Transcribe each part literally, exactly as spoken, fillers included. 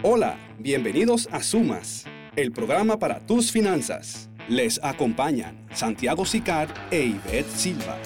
Hola, bienvenidos a Sumas, el programa para tus finanzas. Les acompañan Santiago Sicar e Ivette Silva.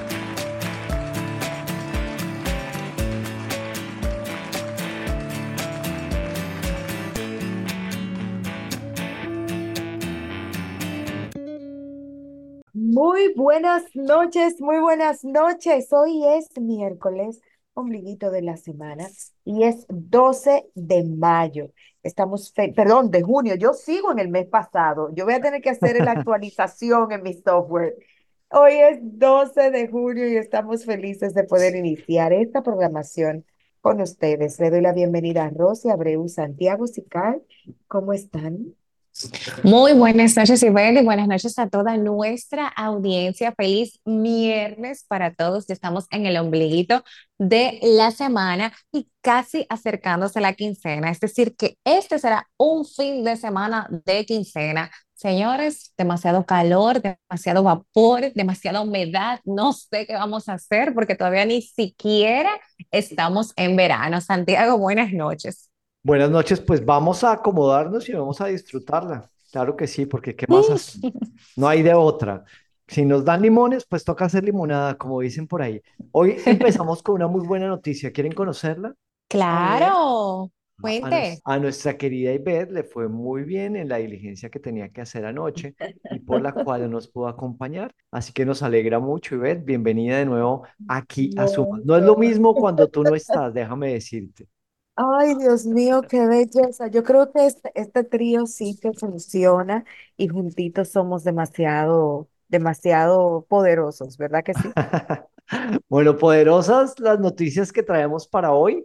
Muy buenas noches, muy buenas noches. Hoy es miércoles, ombliguito de la semana, y es doce de mayo. Estamos, fe- perdón, de junio. Yo sigo en el mes pasado. Yo voy a tener que hacer la actualización en mi software. Hoy es doce de junio y estamos felices de poder iniciar esta programación con ustedes. Le doy la bienvenida a Rosy Abreu y Santiago Sical. ¿Cómo están? Muy buenas noches, Ibel, y buenas noches a toda nuestra audiencia. Feliz viernes para todos. Ya estamos en el ombliguito de la semana y casi acercándose a la quincena. Es decir, que este será un fin de semana de quincena. Señores, demasiado calor, demasiado vapor, demasiada humedad. No sé qué vamos a hacer porque todavía ni siquiera estamos en verano. Santiago, buenas noches. Buenas noches, pues vamos a acomodarnos y vamos a disfrutarla. Claro que sí, porque ¿qué más hacer? No hay de otra. Si nos dan limones, pues toca hacer limonada, como dicen por ahí. Hoy empezamos con una muy buena noticia. ¿Quieren conocerla? A ver. Claro, A, nues- cuente. a nuestra querida Ivette le fue muy bien en la diligencia que tenía que hacer anoche y por la cual no nos pudo acompañar. Así que nos alegra mucho, Ivette. Bienvenida de nuevo aquí a Sumas. No es lo No. mismo cuando tú no estás, déjame decirte. Ay, Dios mío, qué belleza. Yo creo que este, este trío sí que funciona y juntitos somos demasiado, demasiado poderosos, ¿verdad que sí? Bueno, poderosas las noticias que traemos para hoy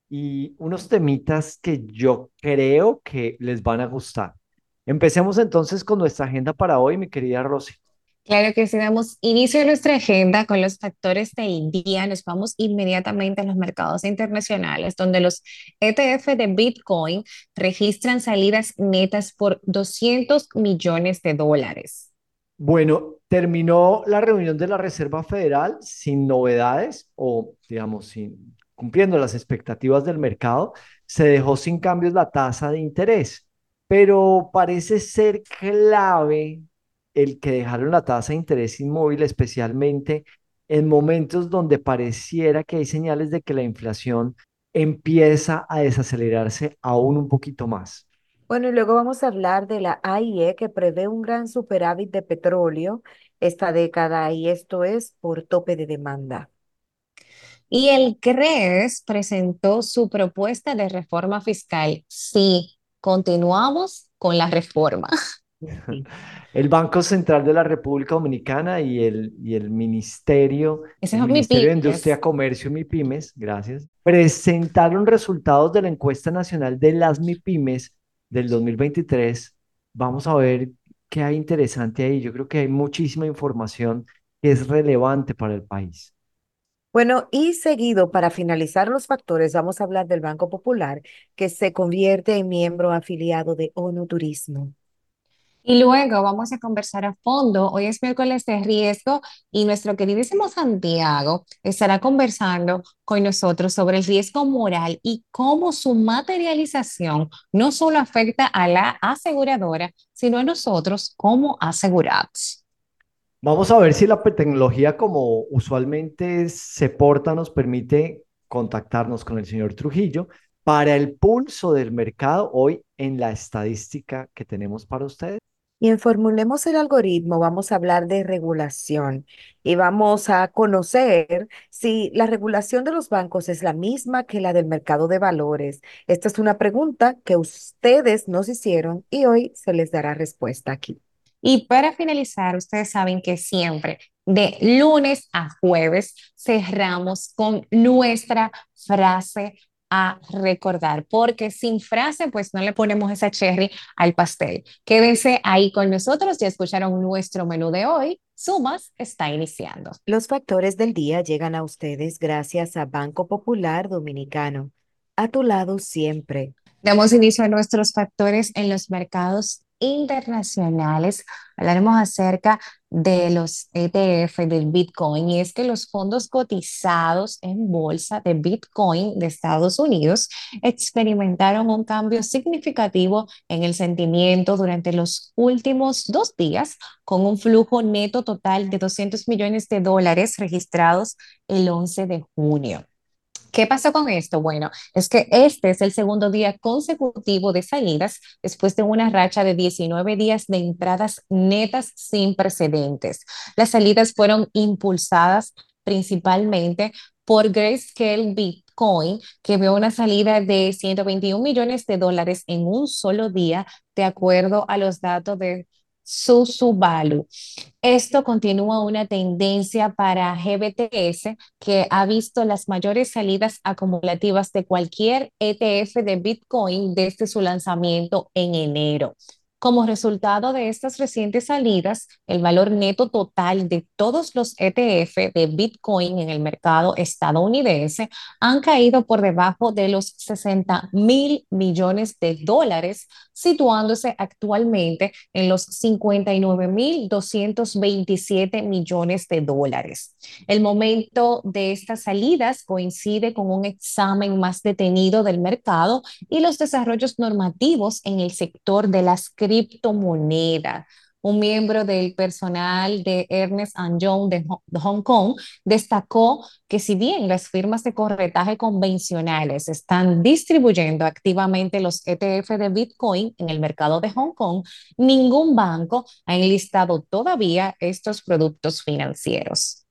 y unos temitas que yo creo que les van a gustar. Empecemos entonces con nuestra agenda para hoy, mi querida Rosy. Claro que si damos inicio a nuestra agenda con los factores del día, nos vamos inmediatamente a los mercados internacionales, donde los E T F de Bitcoin registran salidas netas por doscientos millones de dólares. Bueno, terminó la reunión de la Reserva Federal sin novedades o, digamos, sin cumpliendo las expectativas del mercado. Se dejó sin cambios la tasa de interés, pero parece ser clave el que dejaron la tasa de interés inmóvil, especialmente en momentos donde pareciera que hay señales de que la inflación empieza a desacelerarse aún un poquito más. Bueno, y luego vamos a hablar de la A I E que prevé un gran superávit de petróleo esta década y esto es por tope de demanda. Y el CRES presentó su propuesta de reforma fiscal. Sí, continuamos con la reforma. Sí. El Banco Central de la República Dominicana y el, y el Ministerio, Ese el es mi Ministerio de Industria, pymes. Comercio y MIPIMES, gracias, presentaron resultados de la encuesta nacional de las MIPIMES del dos mil veintitrés. Vamos a ver qué hay interesante ahí. Yo creo que hay muchísima información que es relevante para el país. Bueno, y seguido, para finalizar los factores, vamos a hablar del Banco Popular, que se convierte en miembro afiliado de ONU Turismo. Y luego vamos a conversar a fondo. Hoy es miércoles de riesgo y nuestro queridísimo Santiago estará conversando con nosotros sobre el riesgo moral y cómo su materialización no solo afecta a la aseguradora, sino a nosotros como asegurados. Vamos a ver si la pe- tecnología, como usualmente se porta, nos permite contactarnos con el señor Trujillo para el pulso del mercado hoy en la estadística que tenemos para ustedes. Y en Formulemos el Algoritmo vamos a hablar de regulación y vamos a conocer si la regulación de los bancos es la misma que la del mercado de valores. Esta es una pregunta que ustedes nos hicieron y hoy se les dará respuesta aquí. Y para finalizar, ustedes saben que siempre de lunes a jueves cerramos con nuestra frase a recordar, porque sin frase pues no le ponemos esa cherry al pastel. Quédense ahí con nosotros, ya escucharon nuestro menú de hoy. Sumas está iniciando. Los factores del día llegan a ustedes gracias a Banco Popular Dominicano. A tu lado siempre. Damos inicio a nuestros factores en los mercados internacionales, hablaremos acerca de los E T F del Bitcoin. Y es que los fondos cotizados en bolsa de Bitcoin de Estados Unidos experimentaron un cambio significativo en el sentimiento durante los últimos dos días, con un flujo neto total de doscientos millones de dólares registrados el once de junio. ¿Qué pasó con esto? Bueno, es que este es el segundo día consecutivo de salidas después de una racha de diecinueve días de entradas netas sin precedentes. Las salidas fueron impulsadas principalmente por Grayscale Bitcoin, que vio una salida de ciento veintiún millones de dólares en un solo día, de acuerdo a los datos de Susubalu. Esto continúa una tendencia para G B T S, que ha visto las mayores salidas acumulativas de cualquier E T F de Bitcoin desde su lanzamiento en enero. Como resultado de estas recientes salidas, el valor neto total de todos los E T F de Bitcoin en el mercado estadounidense han caído por debajo de los sesenta mil millones de dólares, situándose actualmente en los cincuenta y nueve mil doscientos veintisiete millones de dólares. El momento de estas salidas coincide con un examen más detenido del mercado y los desarrollos normativos en el sector de las criptomonedas. Un miembro del personal de Ernst and Young de, Ho- de Hong Kong destacó que si bien las firmas de corretaje convencionales están distribuyendo activamente los E T F de Bitcoin en el mercado de Hong Kong, ningún banco ha enlistado todavía estos productos financieros.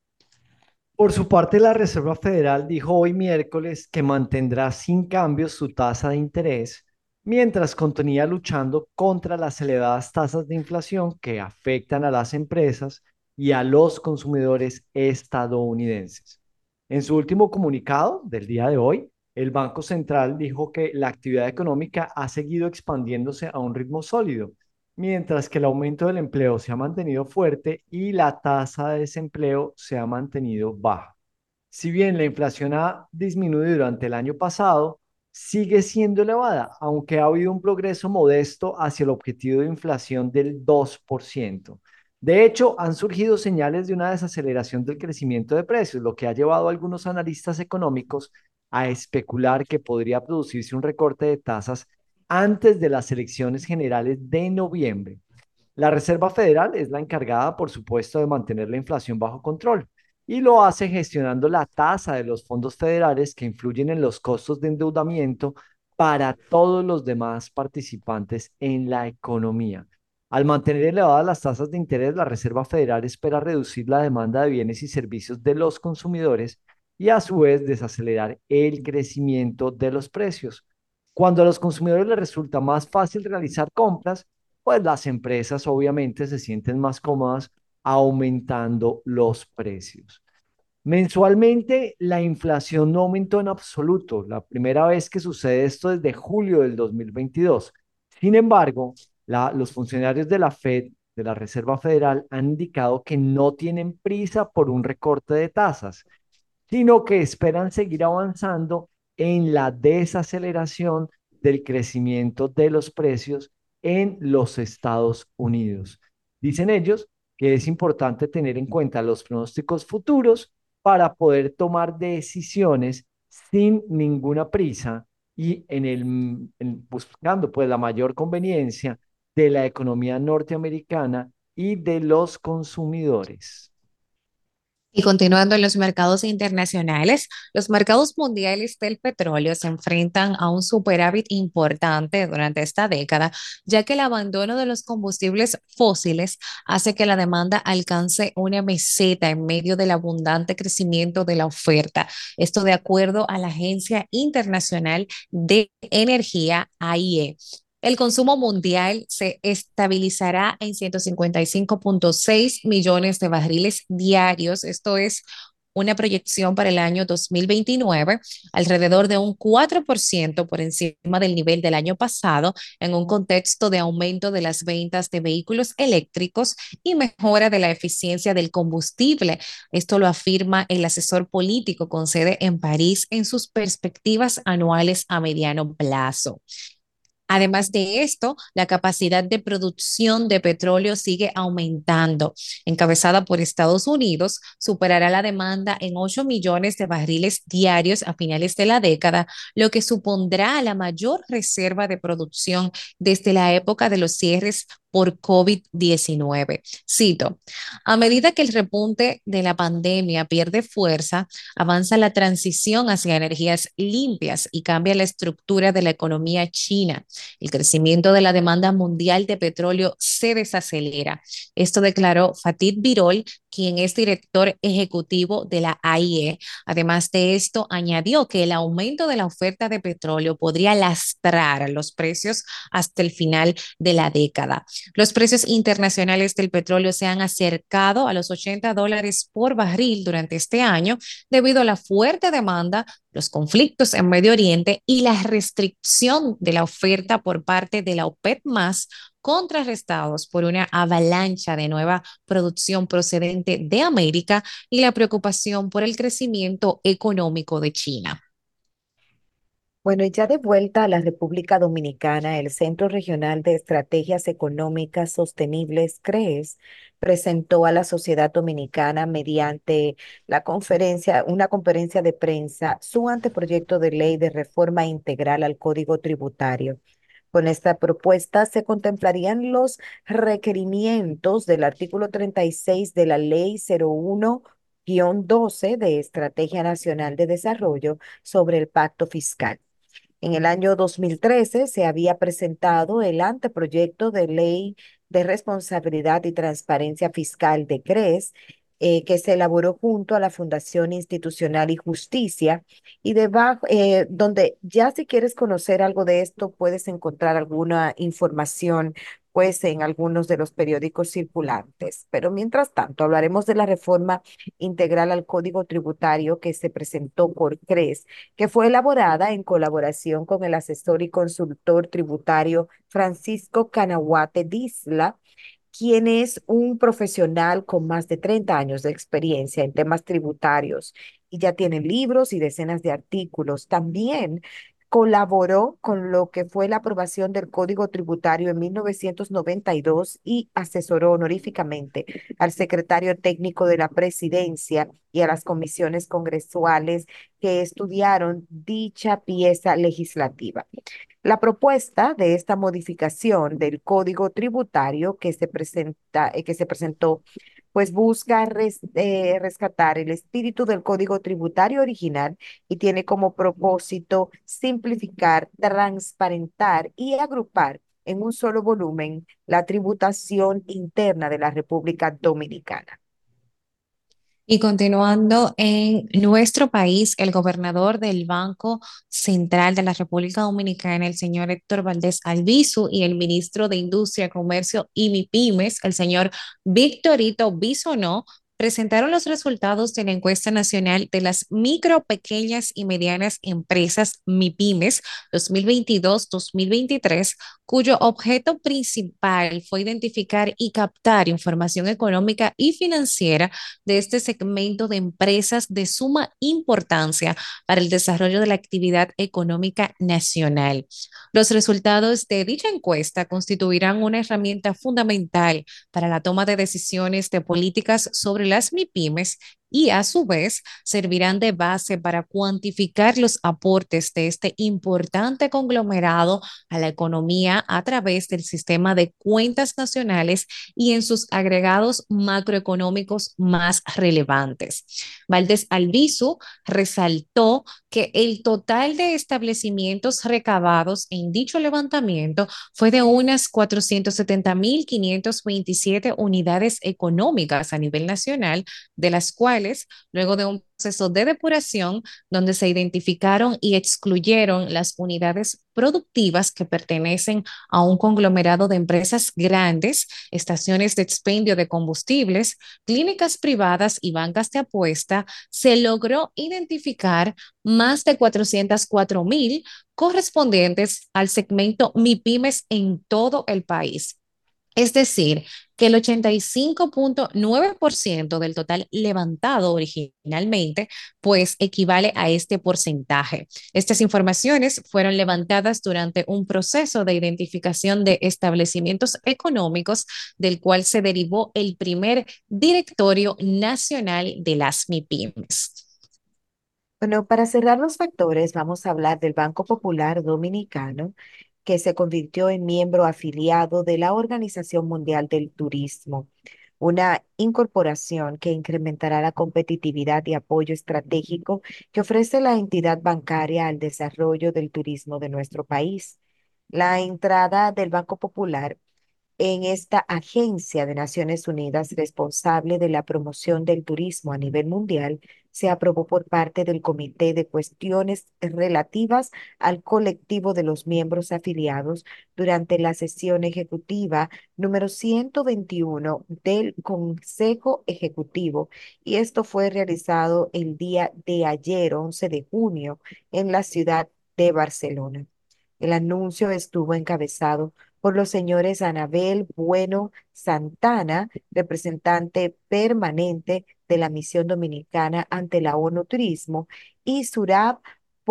Por su parte, la Reserva Federal dijo hoy miércoles que mantendrá sin cambios su tasa de interés, mientras continúa luchando contra las elevadas tasas de inflación que afectan a las empresas y a los consumidores estadounidenses. En su último comunicado del día de hoy, el Banco Central dijo que la actividad económica ha seguido expandiéndose a un ritmo sólido, mientras que el aumento del empleo se ha mantenido fuerte y la tasa de desempleo se ha mantenido baja. Si bien la inflación ha disminuido durante el año pasado, sigue siendo elevada, aunque ha habido un progreso modesto hacia el objetivo de inflación del dos por ciento. De hecho, han surgido señales de una desaceleración del crecimiento de precios, lo que ha llevado a algunos analistas económicos a especular que podría producirse un recorte de tasas antes de las elecciones generales de noviembre. La Reserva Federal es la encargada, por supuesto, de mantener la inflación bajo control y lo hace gestionando la tasa de los fondos federales que influyen en los costos de endeudamiento para todos los demás participantes en la economía. Al mantener elevadas las tasas de interés, la Reserva Federal espera reducir la demanda de bienes y servicios de los consumidores y a su vez desacelerar el crecimiento de los precios. Cuando a los consumidores les resulta más fácil realizar compras, pues las empresas obviamente se sienten más cómodas aumentando los precios. Mensualmente, la inflación no aumentó en absoluto, la primera vez que sucede esto desde julio del dos mil veintidós. Sin embargo, la- los funcionarios de la Fed, de la Reserva Federal, han indicado que no tienen prisa por un recorte de tasas, sino que esperan seguir avanzando en la desaceleración del crecimiento de los precios en los Estados Unidos. Dicen ellos que es importante tener en cuenta los pronósticos futuros para poder tomar decisiones sin ninguna prisa y en el, en- buscando pues la mayor conveniencia de la economía norteamericana y de los consumidores. Y continuando en los mercados internacionales, los mercados mundiales del petróleo se enfrentan a un superávit importante durante esta década, ya que el abandono de los combustibles fósiles hace que la demanda alcance una meseta en medio del abundante crecimiento de la oferta. Esto de acuerdo a la Agencia Internacional de Energía, A I E. El consumo mundial se estabilizará en ciento cincuenta y cinco punto seis millones de barriles diarios. Esto es una proyección para el año dos mil veintinueve, alrededor de un cuatro por ciento por encima del nivel del año pasado, en un contexto de aumento de las ventas de vehículos eléctricos y mejora de la eficiencia del combustible. Esto lo afirma el asesor político con sede en París en sus perspectivas anuales a mediano plazo. Además de esto, la capacidad de producción de petróleo sigue aumentando. Encabezada por Estados Unidos, superará la demanda en ocho millones de barriles diarios a finales de la década, lo que supondrá la mayor reserva de producción desde la época de los cierres por COVID diecinueve. Cito, a medida que el repunte de la pandemia pierde fuerza, avanza la transición hacia energías limpias y cambia la estructura de la economía china. El crecimiento de la demanda mundial de petróleo se desacelera. Esto declaró Fatih Birol, quien es director ejecutivo de la A I E. Además de esto, añadió que el aumento de la oferta de petróleo podría lastrar los precios hasta el final de la década. Los precios internacionales del petróleo se han acercado a los ochenta dólares por barril durante este año debido a la fuerte demanda, los conflictos en Medio Oriente y la restricción de la oferta por parte de la OPEP más, contrarrestados por una avalancha de nueva producción procedente de América y la preocupación por el crecimiento económico de China. Bueno, y ya de vuelta a la República Dominicana, el Centro Regional de Estrategias Económicas Sostenibles, CREES, presentó a la sociedad dominicana mediante la conferencia, una conferencia de prensa, su anteproyecto de ley de reforma integral al Código Tributario. Con esta propuesta se contemplarían los requerimientos del artículo treinta y seis de la Ley cero uno doce de Estrategia Nacional de Desarrollo sobre el Pacto Fiscal. En el año dos mil trece se había presentado el anteproyecto de ley de responsabilidad y transparencia fiscal de CREES, eh, que se elaboró junto a la Fundación Institucional y Justicia, y debajo, eh, donde ya si quieres conocer algo de esto, puedes encontrar alguna información pues en algunos de los periódicos circulantes. Pero mientras tanto, hablaremos de la reforma integral al Código Tributario que se presentó por CREES, que fue elaborada en colaboración con el asesor y consultor tributario Francisco Canahuate Disla, quien es un profesional con más de treinta años de experiencia en temas tributarios y ya tiene libros y decenas de artículos. También colaboró con lo que fue la aprobación del Código Tributario en mil novecientos noventa y dos y asesoró honoríficamente al secretario técnico de la Presidencia y a las comisiones congresuales que estudiaron dicha pieza legislativa. La propuesta de esta modificación del Código Tributario que se presenta, eh, que se presentó, pues busca res- eh, rescatar el espíritu del Código Tributario original y tiene como propósito simplificar, transparentar y agrupar en un solo volumen la tributación interna de la República Dominicana. Y continuando en nuestro país, el gobernador del Banco Central de la República Dominicana, el señor Héctor Valdés Albizu, y el ministro de Industria, Comercio y MIPIMES, el señor Victorito Bisonó, presentaron los resultados de la encuesta nacional de las micro, pequeñas y medianas empresas MIPIMES dos mil veintidós-dos mil veintitrés, cuyo objeto principal fue identificar y captar información económica y financiera de este segmento de empresas de suma importancia para el desarrollo de la actividad económica nacional. Los resultados de dicha encuesta constituirán una herramienta fundamental para la toma de decisiones de políticas sobre las MIPIMES y a su vez servirán de base para cuantificar los aportes de este importante conglomerado a la economía a través del sistema de cuentas nacionales y en sus agregados macroeconómicos más relevantes. Valdés Albizu resaltó que el total de establecimientos recabados en dicho levantamiento fue de unas cuatrocientos setenta mil quinientas veintisiete unidades económicas a nivel nacional, de las cuales, luego de un proceso de depuración, donde se identificaron y excluyeron las unidades productivas que pertenecen a un conglomerado de empresas grandes, estaciones de expendio de combustibles, clínicas privadas y bancas de apuesta, se logró identificar más de cuatrocientos cuatro mil correspondientes al segmento MIPIMES en todo el país. Es decir, que el ochenta y cinco punto nueve por ciento del total levantado originalmente, pues equivale a este porcentaje. Estas informaciones fueron levantadas durante un proceso de identificación de establecimientos económicos, del cual se derivó el primer directorio nacional de las MIPIMES. Bueno, para cerrar los factores, vamos a hablar del Banco Popular Dominicano, que se convirtió en miembro afiliado de la Organización Mundial del Turismo, una incorporación que incrementará la competitividad y apoyo estratégico que ofrece la entidad bancaria al desarrollo del turismo de nuestro país. La entrada del Banco Popular en esta agencia de Naciones Unidas responsable de la promoción del turismo a nivel mundial se aprobó por parte del Comité de Cuestiones Relativas al colectivo de los miembros afiliados durante la sesión ejecutiva número ciento veintiuno del Consejo Ejecutivo, y esto fue realizado el día de ayer, once de junio, en la ciudad de Barcelona. El anuncio estuvo encabezado por los señores Anabel Bueno Santana, representante permanente de la Misión Dominicana ante la ONU Turismo, y Surab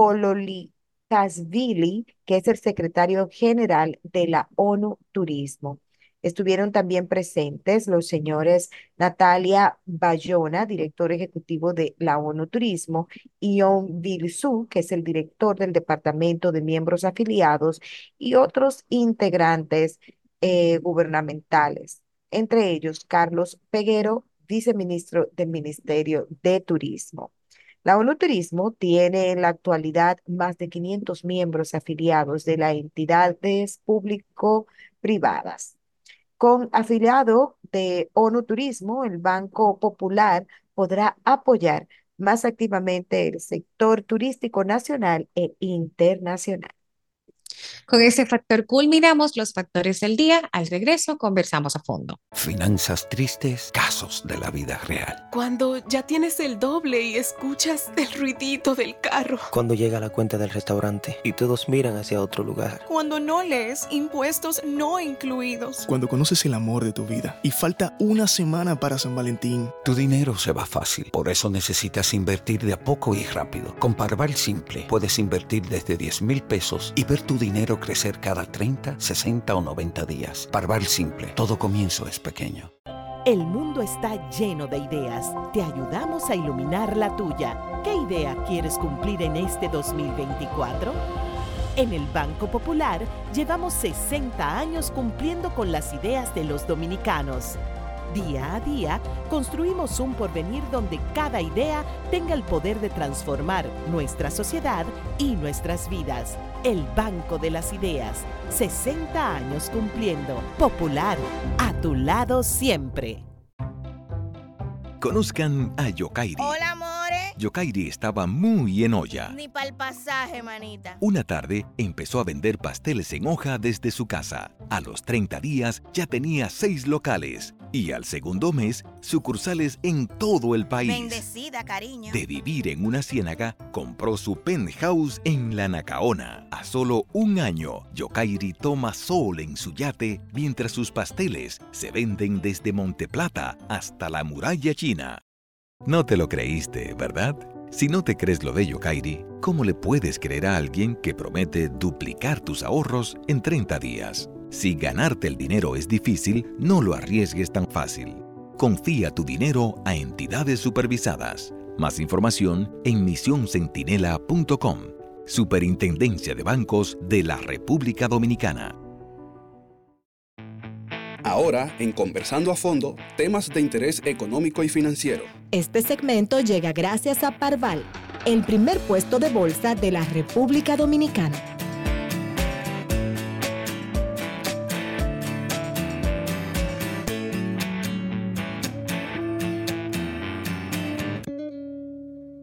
Pololikashvili, que es el secretario general de la ONU Turismo. Estuvieron también presentes los señores Natalia Bayona, director ejecutivo de la ONU Turismo, y Ion Bilsu, que es el director del Departamento de Miembros Afiliados, y otros integrantes eh, gubernamentales, entre ellos Carlos Peguero, viceministro del Ministerio de Turismo. La ONU Turismo tiene en la actualidad más de quinientos miembros afiliados de las entidades público-privadas. Con afiliado de ONU Turismo, el Banco Popular podrá apoyar más activamente el sector turístico nacional e internacional. Con ese factor culminamos los factores del día. Al regreso conversamos a fondo. Finanzas tristes, casos de la vida real. Cuando ya tienes el doble y escuchas el ruidito del carro. Cuando llega la cuenta del restaurante y todos miran hacia otro lugar. Cuando no lees impuestos no incluidos. Cuando conoces el amor de tu vida y falta una semana para San Valentín. Tu dinero se va fácil, por eso necesitas invertir de a poco y rápido. Con Parval Simple puedes invertir desde diez mil pesos y ver tu dinero crecer cada treinta, sesenta o noventa días. Parval Simple, todo comienzo es pequeño. El mundo está lleno de ideas. Te ayudamos a iluminar la tuya. ¿Qué idea quieres cumplir en este dos mil veinticuatro? En el Banco Popular llevamos sesenta años cumpliendo con las ideas de los dominicanos. Día a día, construimos un porvenir donde cada idea tenga el poder de transformar nuestra sociedad y nuestras vidas. El Banco de las Ideas, sesenta años cumpliendo. Popular, a tu lado siempre. Conozcan a Yokairi. Hola, more. Yokairi estaba muy en olla. Ni pa'l pasaje, manita. Una tarde empezó a vender pasteles en hoja desde su casa. A los treinta días ya tenía seis locales. Y al segundo mes, sucursales en todo el país. Bendecida, cariño. De vivir en una ciénaga, compró su penthouse en la Nacaona. A solo un año, Yokairi toma sol en su yate mientras sus pasteles se venden desde Monteplata hasta la Muralla China. No te lo creíste, ¿verdad? Si no te crees lo de Yokairi, ¿cómo le puedes creer a alguien que promete duplicar tus ahorros en treinta días? Si ganarte el dinero es difícil, no lo arriesgues tan fácil. Confía tu dinero a entidades supervisadas. Más información en misión centinela punto com. Superintendencia de Bancos de la República Dominicana. Ahora, en Conversando a Fondo, temas de interés económico y financiero. Este segmento llega gracias a Parval, el primer puesto de bolsa de la República Dominicana.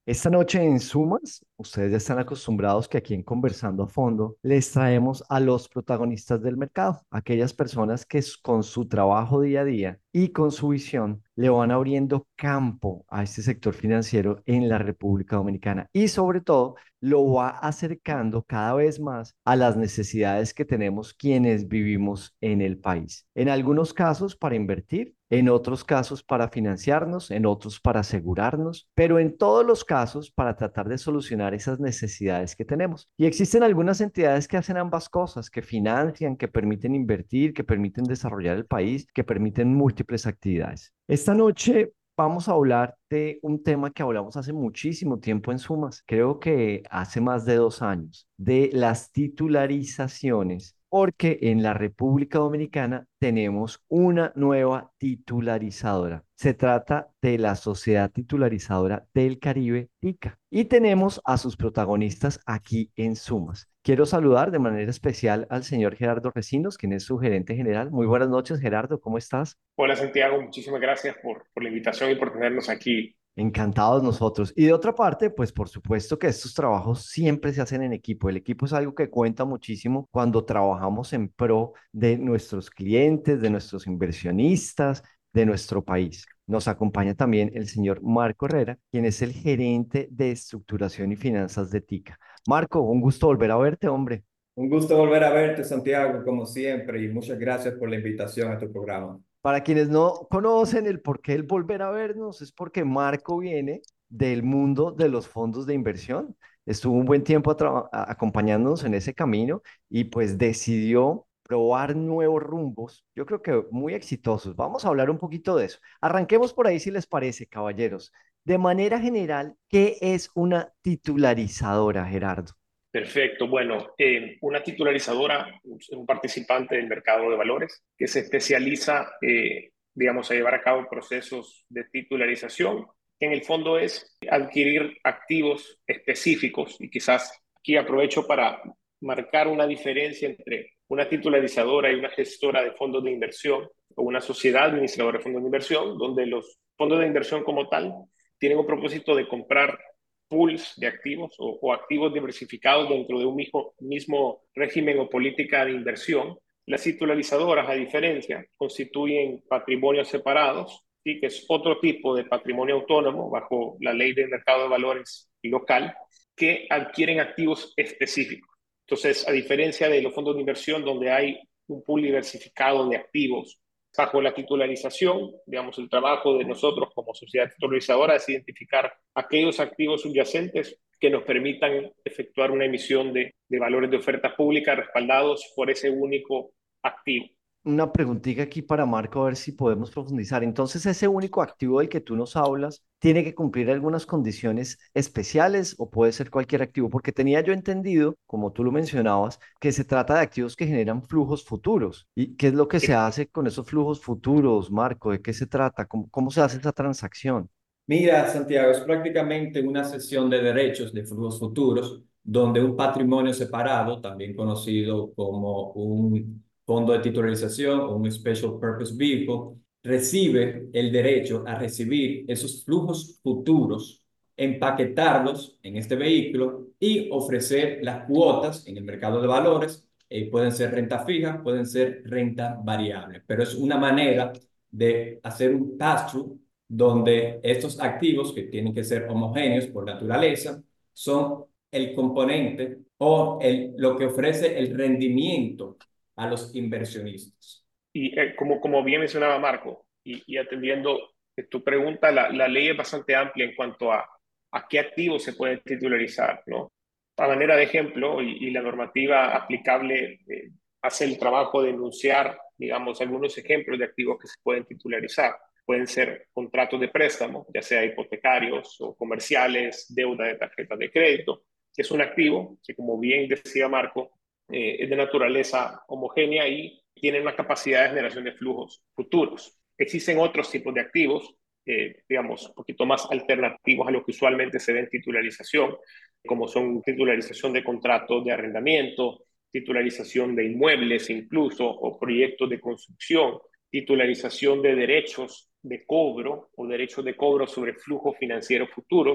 Esta noche en Sumas, ustedes ya están acostumbrados que aquí en Conversando a Fondo les traemos a los protagonistas del mercado, aquellas personas que s- con su trabajo día a día y con su visión le van abriendo campo a este sector financiero en la República Dominicana y sobre todo lo va acercando cada vez más a las necesidades que tenemos quienes vivimos en el país. En algunos casos para invertir, en otros casos para financiarnos, en otros para asegurarnos, pero en todos los casos para tratar de solucionar esas necesidades que tenemos. Y existen algunas entidades que hacen ambas cosas, que financian, que permiten invertir, que permiten desarrollar el país, que permiten múltiples actividades. Esta noche vamos a hablar de un tema que hablamos hace muchísimo tiempo en Sumas, creo que hace más de dos años, de las titularizaciones, porque en la República Dominicana tenemos una nueva titularizadora. Se trata de la Sociedad Titularizadora del Caribe, TICA, y tenemos a sus protagonistas aquí en Sumas. Quiero saludar de manera especial al señor Gerardo Recinos, quien es su gerente general. Muy buenas noches, Gerardo, ¿cómo estás? Hola Santiago, muchísimas gracias por, por la invitación y por tenernos aquí. Encantados nosotros. Y de otra parte, pues por supuesto que estos trabajos siempre se hacen en equipo. El equipo es algo que cuenta muchísimo cuando trabajamos en pro de nuestros clientes, de nuestros inversionistas, de nuestro país. Nos acompaña también el señor Marco Herrera, quien es el gerente de estructuración y finanzas de TICA. Marco, un gusto volver a verte, hombre. Un gusto volver a verte, Santiago, como siempre, y muchas gracias por la invitación a tu programa. Para quienes no conocen el por qué el volver a vernos, es porque Marco viene del mundo de los fondos de inversión. Estuvo un buen tiempo a traba- a- acompañándonos en ese camino y pues decidió probar nuevos rumbos, yo creo que muy exitosos. Vamos a hablar un poquito de eso. Arranquemos por ahí si les parece, caballeros. De manera general, ¿qué es una titularizadora, Gerardo? Perfecto. Bueno, eh, una titularizadora es un participante del mercado de valores que se especializa, eh, digamos, a llevar a cabo procesos de titularización, que en el fondo es adquirir activos específicos y quizás aquí aprovecho para marcar una diferencia entre una titularizadora y una gestora de fondos de inversión o una sociedad administradora de fondos de inversión, donde los fondos de inversión como tal tienen un propósito de comprar pools de activos o, o activos diversificados dentro de un mismo, mismo régimen o política de inversión. Las titularizadoras, a diferencia, constituyen patrimonios separados, ¿sí? Que es otro tipo de patrimonio autónomo bajo la ley del mercado de valores local, que adquieren activos específicos. Entonces, a diferencia de los fondos de inversión donde hay un pool diversificado de activos, bajo la titularización, digamos, el trabajo de nosotros como sociedad titularizadora es identificar aquellos activos subyacentes que nos permitan efectuar una emisión de, de valores de oferta pública respaldados por ese único activo. Una preguntita aquí para Marco, a ver si podemos profundizar. Entonces, ese único activo del que tú nos hablas, ¿tiene que cumplir algunas condiciones especiales o puede ser cualquier activo? Porque tenía yo entendido, como tú lo mencionabas, que se trata de activos que generan flujos futuros. ¿Y qué es lo que se hace con esos flujos futuros, Marco? ¿De qué se trata? ¿Cómo, cómo se hace esa transacción? Mira, Santiago, es prácticamente una sesión de derechos de flujos futuros, donde un patrimonio separado, también conocido como un fondo de titularización o un Special Purpose Vehicle, recibe el derecho a recibir esos flujos futuros, empaquetarlos en este vehículo y ofrecer las cuotas en el mercado de valores. Eh, pueden ser renta fija, pueden ser renta variable, pero es una manera de hacer un pass-through donde estos activos, que tienen que ser homogéneos por naturaleza, son el componente o el, lo que ofrece el rendimiento a los inversionistas. Y eh, como, como bien mencionaba Marco, y, y atendiendo tu pregunta, la, la ley es bastante amplia en cuanto a, a qué activos se pueden titularizar, ¿no? A manera de ejemplo, y, y la normativa aplicable eh, hace el trabajo de enunciar, digamos, algunos ejemplos de activos que se pueden titularizar. Pueden ser contratos de préstamo, ya sea hipotecarios o comerciales, deuda de tarjetas de crédito, que es un activo que, como bien decía Marco, eh, es de naturaleza homogénea y tiene una capacidad de generación de flujos futuros. Existen otros tipos de activos, eh, digamos, un poquito más alternativos a lo que usualmente se ve en titularización, como son titularización de contratos de arrendamiento, titularización de inmuebles incluso, o proyectos de construcción, titularización de derechos de cobro o derechos de cobro sobre flujos financieros futuros,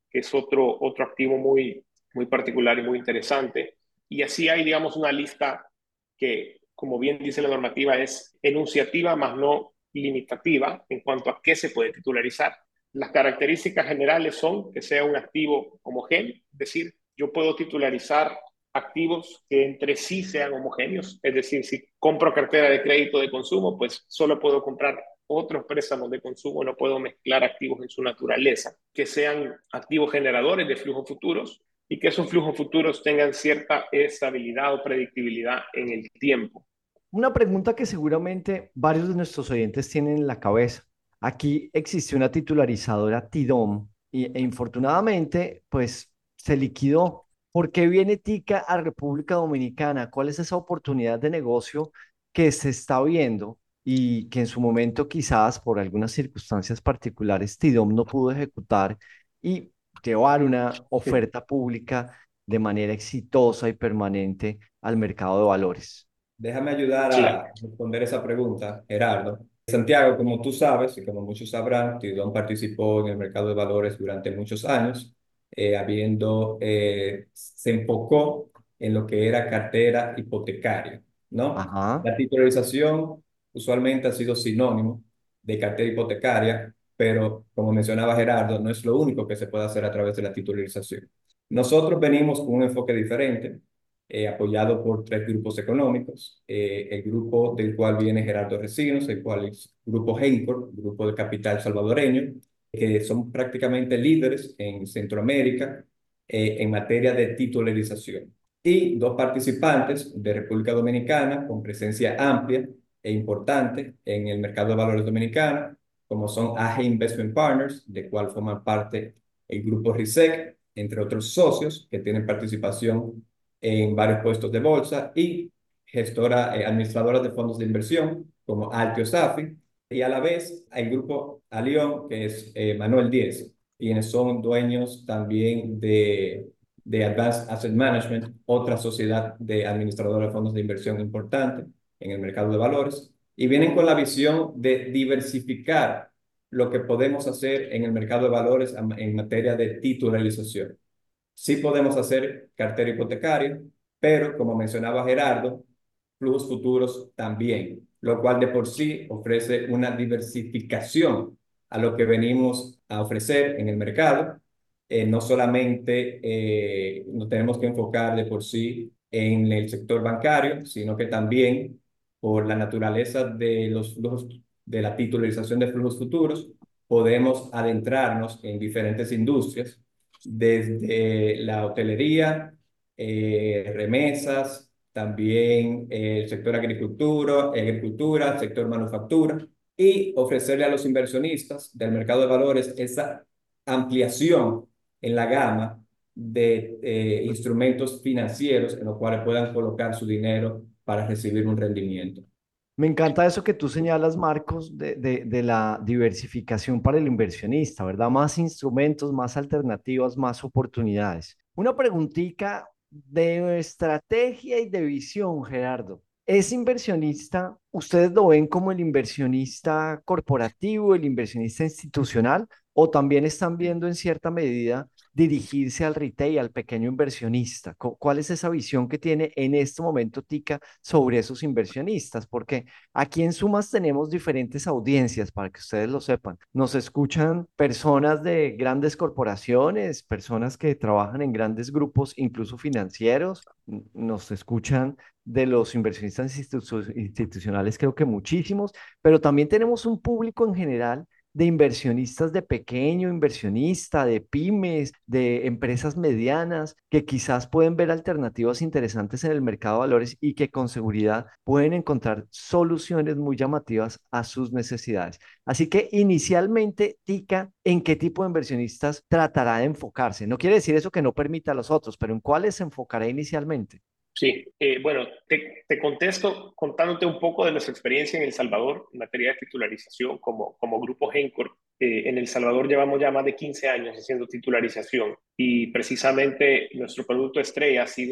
que es otro, otro activo muy, muy particular y muy interesante. Y así hay, digamos, una lista que, como bien dice la normativa, es enunciativa más no limitativa en cuanto a qué se puede titularizar. Las características generales son que sea un activo homogéneo, es decir, yo puedo titularizar activos que entre sí sean homogéneos, es decir, si compro cartera de crédito de consumo, pues solo puedo comprar otros préstamos de consumo, no puedo mezclar activos en su naturaleza, que sean activos generadores de flujos futuros y que esos flujos futuros tengan cierta estabilidad o predictibilidad en el tiempo. Una pregunta que seguramente varios de nuestros oyentes tienen en la cabeza. Aquí existe una titularizadora T I D O M y, e infortunadamente, pues se liquidó. ¿Por qué viene Tica a República Dominicana? ¿Cuál es esa oportunidad de negocio que se está viendo y que en su momento quizás por algunas circunstancias particulares T I D O M no pudo ejecutar y llevar una oferta pública de manera exitosa y permanente al mercado de valores? Déjame ayudar Sí. a responder esa pregunta, Gerardo. Santiago, como tú sabes y como muchos sabrán, Tidón participó en el mercado de valores durante muchos años, eh, habiendo, eh, se enfocó en lo que era cartera hipotecaria, ¿no? Ajá. La titularización usualmente ha sido sinónimo de cartera hipotecaria, pero como mencionaba Gerardo, no es lo único que se puede hacer a través de la titularización. Nosotros venimos con un enfoque diferente, Eh, apoyado por tres grupos económicos, eh, el grupo del cual viene Gerardo Recinos, el cual es Grupo Hencor, Grupo de Capital Salvadoreño, que son prácticamente líderes en Centroamérica eh, en materia de titularización. Y dos participantes de República Dominicana con presencia amplia e importante en el mercado de valores dominicano, como son A G Investment Partners, de cual forman parte el Grupo RISEC, entre otros socios que tienen participación en varios puestos de bolsa y gestora, eh, administradoras de fondos de inversión como Altio Safi y a la vez el grupo Alión, que es eh, Manuel Díez, quienes son dueños también de, de Advanced Asset Management, otra sociedad de administradora de fondos de inversión importante en el mercado de valores, y vienen con la visión de diversificar lo que podemos hacer en el mercado de valores en materia de titularización. Sí podemos hacer cartera hipotecaria, pero como mencionaba Gerardo, flujos futuros también, lo cual de por sí ofrece una diversificación a lo que venimos a ofrecer en el mercado. Eh, no solamente eh, nos tenemos que enfocar de por sí en el sector bancario, sino que también por la naturaleza de los flujos, de la titularización de flujos futuros, podemos adentrarnos en diferentes industrias desde la hotelería, eh, remesas, también eh, el sector agricultura, agricultura, sector manufactura, y ofrecerle a los inversionistas del mercado de valores esa ampliación en la gama de eh, instrumentos financieros en los cuales puedan colocar su dinero para recibir un rendimiento. Me encanta eso que tú señalas, Marcos, de, de, de la diversificación para el inversionista, ¿verdad? Más instrumentos, más alternativas, más oportunidades. Una preguntita de estrategia y de visión, Gerardo. ¿Es inversionista, ustedes lo ven como el inversionista corporativo, el inversionista institucional, o también están viendo en cierta medida dirigirse al retail, al pequeño inversionista? ¿Cuál es esa visión que tiene en este momento Tica sobre esos inversionistas? Porque aquí en Sumas tenemos diferentes audiencias, para que ustedes lo sepan. Nos escuchan personas de grandes corporaciones, personas que trabajan en grandes grupos, incluso financieros. Nos escuchan de los inversionistas institu- institucionales, creo que muchísimos, pero también tenemos un público en general de inversionistas de pequeño inversionista, de pymes, de empresas medianas, que quizás pueden ver alternativas interesantes en el mercado de valores y que con seguridad pueden encontrar soluciones muy llamativas a sus necesidades. Así que inicialmente, Tica, ¿en qué tipo de inversionistas tratará de enfocarse? No quiere decir eso que no permita a los otros, pero ¿en cuáles se enfocará inicialmente? Sí, eh, bueno, te, te contesto contándote un poco de nuestra experiencia en El Salvador en materia de titularización como, como Grupo Hencor. Eh, en El Salvador llevamos ya más de quince años haciendo titularización y precisamente nuestro producto estrella ha sido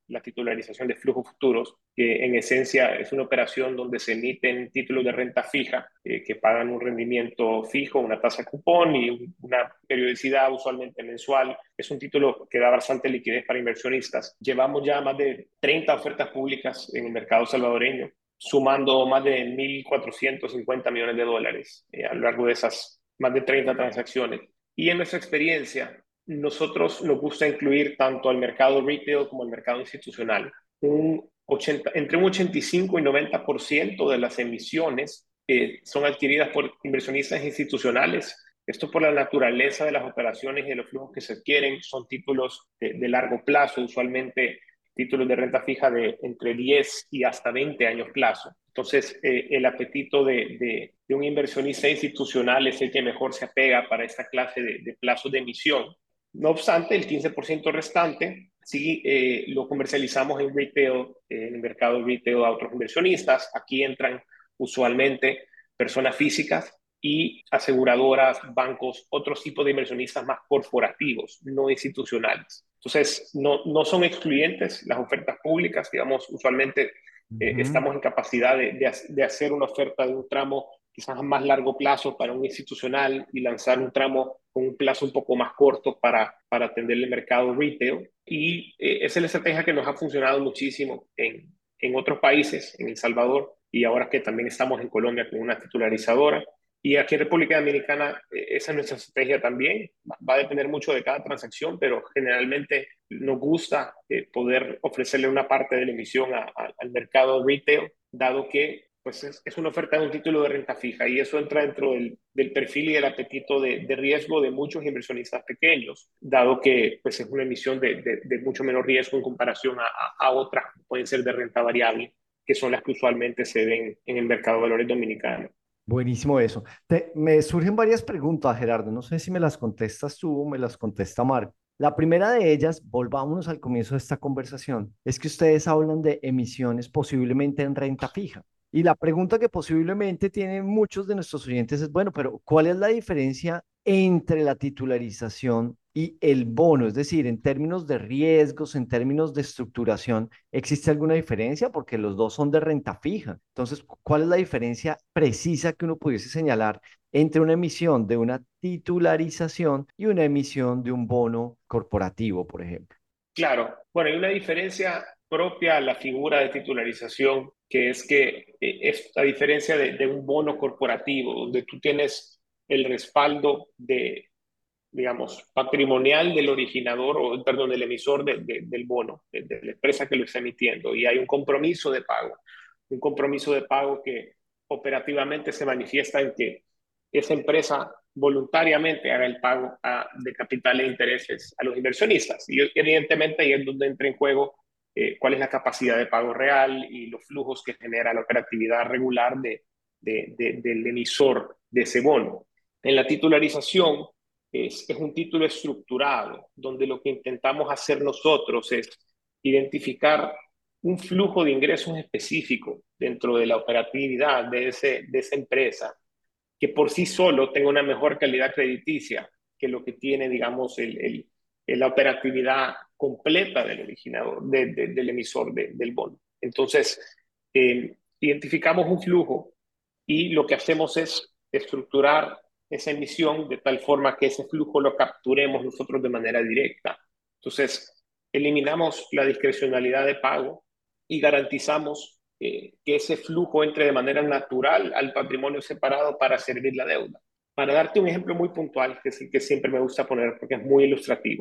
la titularización de flujos futuros, que en esencia es una operación donde se emiten títulos de renta fija eh, que pagan un rendimiento fijo, una tasa cupón y una periodicidad usualmente mensual. Es un título que da bastante liquidez para inversionistas. Llevamos ya más de treinta ofertas públicas en el mercado salvadoreño, sumando más de mil cuatrocientos cincuenta millones de dólares eh, a lo largo de esas más de treinta transacciones. Y en nuestra experiencia, nosotros nos gusta incluir tanto al mercado retail como al mercado institucional. Un ochenta, entre un ochenta y cinco y noventa por ciento de las emisiones eh, son adquiridas por inversionistas institucionales. Esto por la naturaleza de las operaciones y de los flujos que se adquieren. Son títulos de, de largo plazo, usualmente títulos de renta fija de entre diez y hasta veinte años plazo. Entonces, eh, el apetito de, de, de un inversionista institucional es el que mejor se apega para esta clase de, de plazos de emisión. No obstante, el quince por ciento restante sí eh, lo comercializamos en retail, eh, en el mercado retail a otros inversionistas. Aquí entran usualmente personas físicas y aseguradoras, bancos, otros tipos de inversionistas más corporativos, no institucionales. Entonces, no, no son excluyentes las ofertas públicas, digamos, usualmente eh, Ujú. estamos en capacidad de, de, de hacer una oferta de un tramo quizás a más largo plazo para un institucional y lanzar un tramo con un plazo un poco más corto para, para atender el mercado retail. Y eh, esa es la estrategia que nos ha funcionado muchísimo en, en otros países, en El Salvador, y ahora que también estamos en Colombia con una titularizadora. Y aquí en República Dominicana, eh, esa es nuestra estrategia también. Va a depender mucho de cada transacción, pero generalmente nos gusta eh, poder ofrecerle una parte de la emisión a, a, al mercado retail, dado que pues es, es una oferta de un título de renta fija y eso entra dentro del, del perfil y del apetito de, de riesgo de muchos inversionistas pequeños, dado que pues, es una emisión de, de, de mucho menor riesgo en comparación a, a, a otras que pueden ser de renta variable, que son las que usualmente se ven en el mercado de valores dominicano. Buenísimo eso. Te- me surgen varias preguntas, Gerardo. No sé si me las contestas tú o me las contesta Marco. La primera de ellas, volvámonos al comienzo de esta conversación, es que ustedes hablan de emisiones posiblemente en renta fija. Y la pregunta que posiblemente tienen muchos de nuestros oyentes es, bueno, pero ¿cuál es la diferencia entre la titularización y el bono? Es decir, en términos de riesgos, en términos de estructuración, ¿existe alguna diferencia? Porque los dos son de renta fija. Entonces, ¿cuál es la diferencia precisa que uno pudiese señalar entre una emisión de una titularización y una emisión de un bono corporativo, por ejemplo? Claro, bueno, hay una diferencia propia a la figura de titularización, que es que eh, es a diferencia de, de un bono corporativo, donde tú tienes el respaldo de, digamos, patrimonial del originador, o perdón, del emisor de, de, del bono, de, de la empresa que lo está emitiendo, y hay un compromiso de pago, un compromiso de pago que operativamente se manifiesta en que esa empresa voluntariamente haga el pago a, de capital e intereses a los inversionistas. Y evidentemente ahí es donde entra en juego eh, cuál es la capacidad de pago real y los flujos que genera la operatividad regular de, de, de, del emisor de ese bono. En la titularización es, es un título estructurado, donde lo que intentamos hacer nosotros es identificar un flujo de ingresos específico dentro de la operatividad de, ese, de esa empresa, que por sí solo tenga una mejor calidad crediticia que lo que tiene, digamos, el, el, el la operatividad completa del originador, de, de, del emisor de, del bono. Entonces, eh, identificamos un flujo y lo que hacemos es estructurar esa emisión de tal forma que ese flujo lo capturemos nosotros de manera directa. Entonces, eliminamos la discrecionalidad de pago y garantizamos Eh, que ese flujo entre de manera natural al patrimonio separado para servir la deuda. Para darte un ejemplo muy puntual, que sí que siempre me gusta poner porque es muy ilustrativo,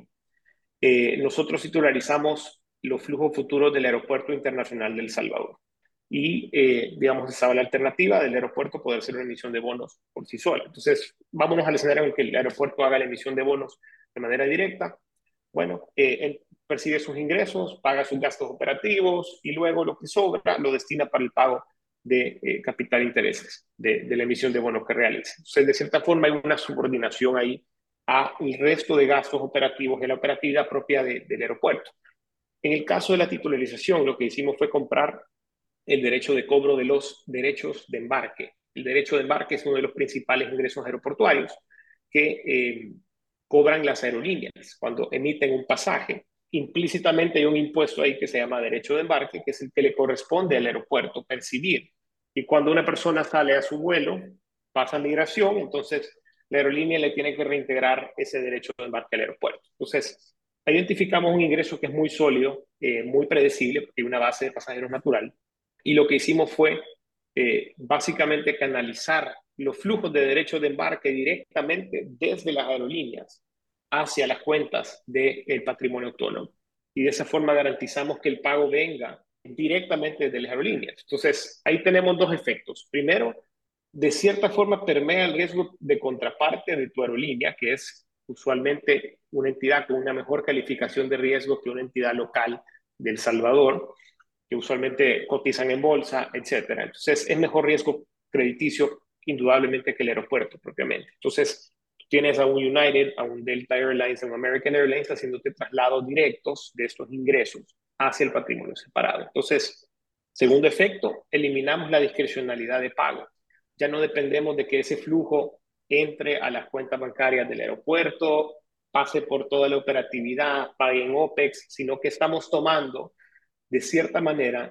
eh, nosotros titularizamos los flujos futuros del Aeropuerto Internacional de El Salvador. Y, eh, digamos, estaba la alternativa del aeropuerto poder hacer una emisión de bonos por sí sola. Entonces, vámonos al escenario en que el aeropuerto haga la emisión de bonos de manera directa. Bueno, eh, él percibe sus ingresos, paga sus gastos operativos y luego lo que sobra lo destina para el pago de eh, capital e intereses de, de la emisión de bonos que realiza. Entonces, de cierta forma, hay una subordinación ahí al resto de gastos operativos de la operatividad propia de, del aeropuerto. En el caso de la titularización, lo que hicimos fue comprar el derecho de cobro de los derechos de embarque. El derecho de embarque es uno de los principales ingresos aeroportuarios que eh, cobran las aerolíneas cuando emiten un pasaje implícitamente hay un impuesto ahí que se llama derecho de embarque, que es el que le corresponde al aeropuerto percibir. Y cuando una persona sale a su vuelo, pasa migración, entonces la aerolínea le tiene que reintegrar ese derecho de embarque al aeropuerto. Entonces, identificamos un ingreso que es muy sólido, eh, muy predecible, porque hay una base de pasajeros natural, y lo que hicimos fue eh, básicamente canalizar los flujos de derechos de embarque directamente desde las aerolíneas hacia las cuentas del patrimonio autónomo. Y de esa forma garantizamos que el pago venga directamente desde las aerolíneas. Entonces, ahí tenemos dos efectos. Primero, de cierta forma permea el riesgo de contraparte de tu aerolínea, que es usualmente una entidad con una mejor calificación de riesgo que una entidad local de El Salvador, que usualmente cotizan en bolsa, etcétera. Entonces, es mejor riesgo crediticio indudablemente que el aeropuerto propiamente. Entonces, tienes a un United, a un Delta Airlines, a un American Airlines haciéndote traslados directos de estos ingresos hacia el patrimonio separado. Entonces, segundo efecto, eliminamos la discrecionalidad de pago. Ya no dependemos de que ese flujo entre a las cuentas bancarias del aeropuerto, pase por toda la operatividad, pague en OPEX, sino que estamos tomando, de cierta manera,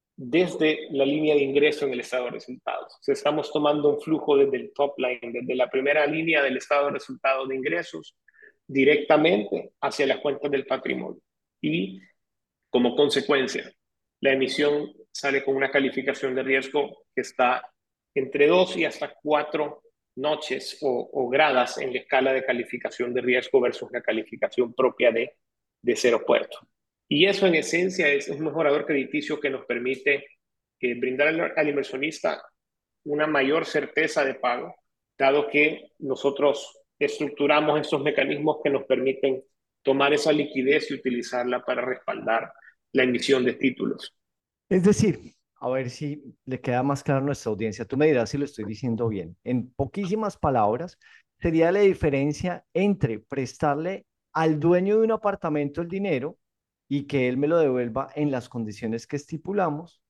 desde la línea de ingreso en el estado de resultados. O sea, estamos tomando un flujo desde el top line, desde la primera línea del estado de resultados de ingresos, directamente hacia las cuentas del patrimonio. Y como consecuencia, la emisión sale con una calificación de riesgo que está entre dos y hasta cuatro noches o, o gradas en la escala de calificación de riesgo versus la calificación propia de, de ese aeropuerto. Y eso en esencia es un mejorador crediticio que nos permite eh, brindar al, al inversionista una mayor certeza de pago, dado que nosotros estructuramos estos mecanismos que nos permiten tomar esa liquidez y utilizarla para respaldar la emisión de títulos. Es decir, a ver si le queda más claro a nuestra audiencia. Tú me dirás si lo estoy diciendo bien. En poquísimas palabras, sería la diferencia entre prestarle al dueño de un apartamento el dinero y que él me lo devuelva en las condiciones que estipulamos,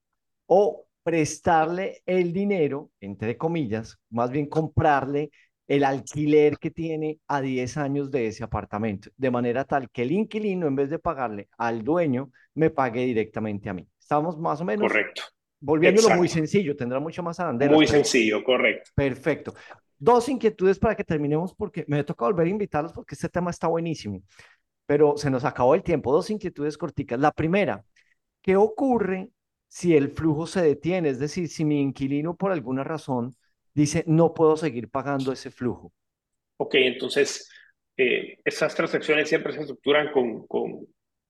o prestarle el dinero, entre comillas, más bien comprarle el alquiler que tiene a diez años de ese apartamento, de manera tal que el inquilino, en vez de pagarle al dueño, me pague directamente a mí. Estamos más o menos... Correcto. Volviéndolo Exacto. muy sencillo, tendrá mucho más arandelas. Muy pero... sencillo, correcto. Perfecto. Dos inquietudes para que terminemos, porque me toca volver a invitarlos porque este tema está buenísimo, pero se nos acabó el tiempo. Dos inquietudes corticas. La primera, ¿qué ocurre si el flujo se detiene? Es decir, si mi inquilino por alguna razón dice, no puedo seguir pagando ese flujo. Ok, entonces, eh, esas transacciones siempre se estructuran con, con,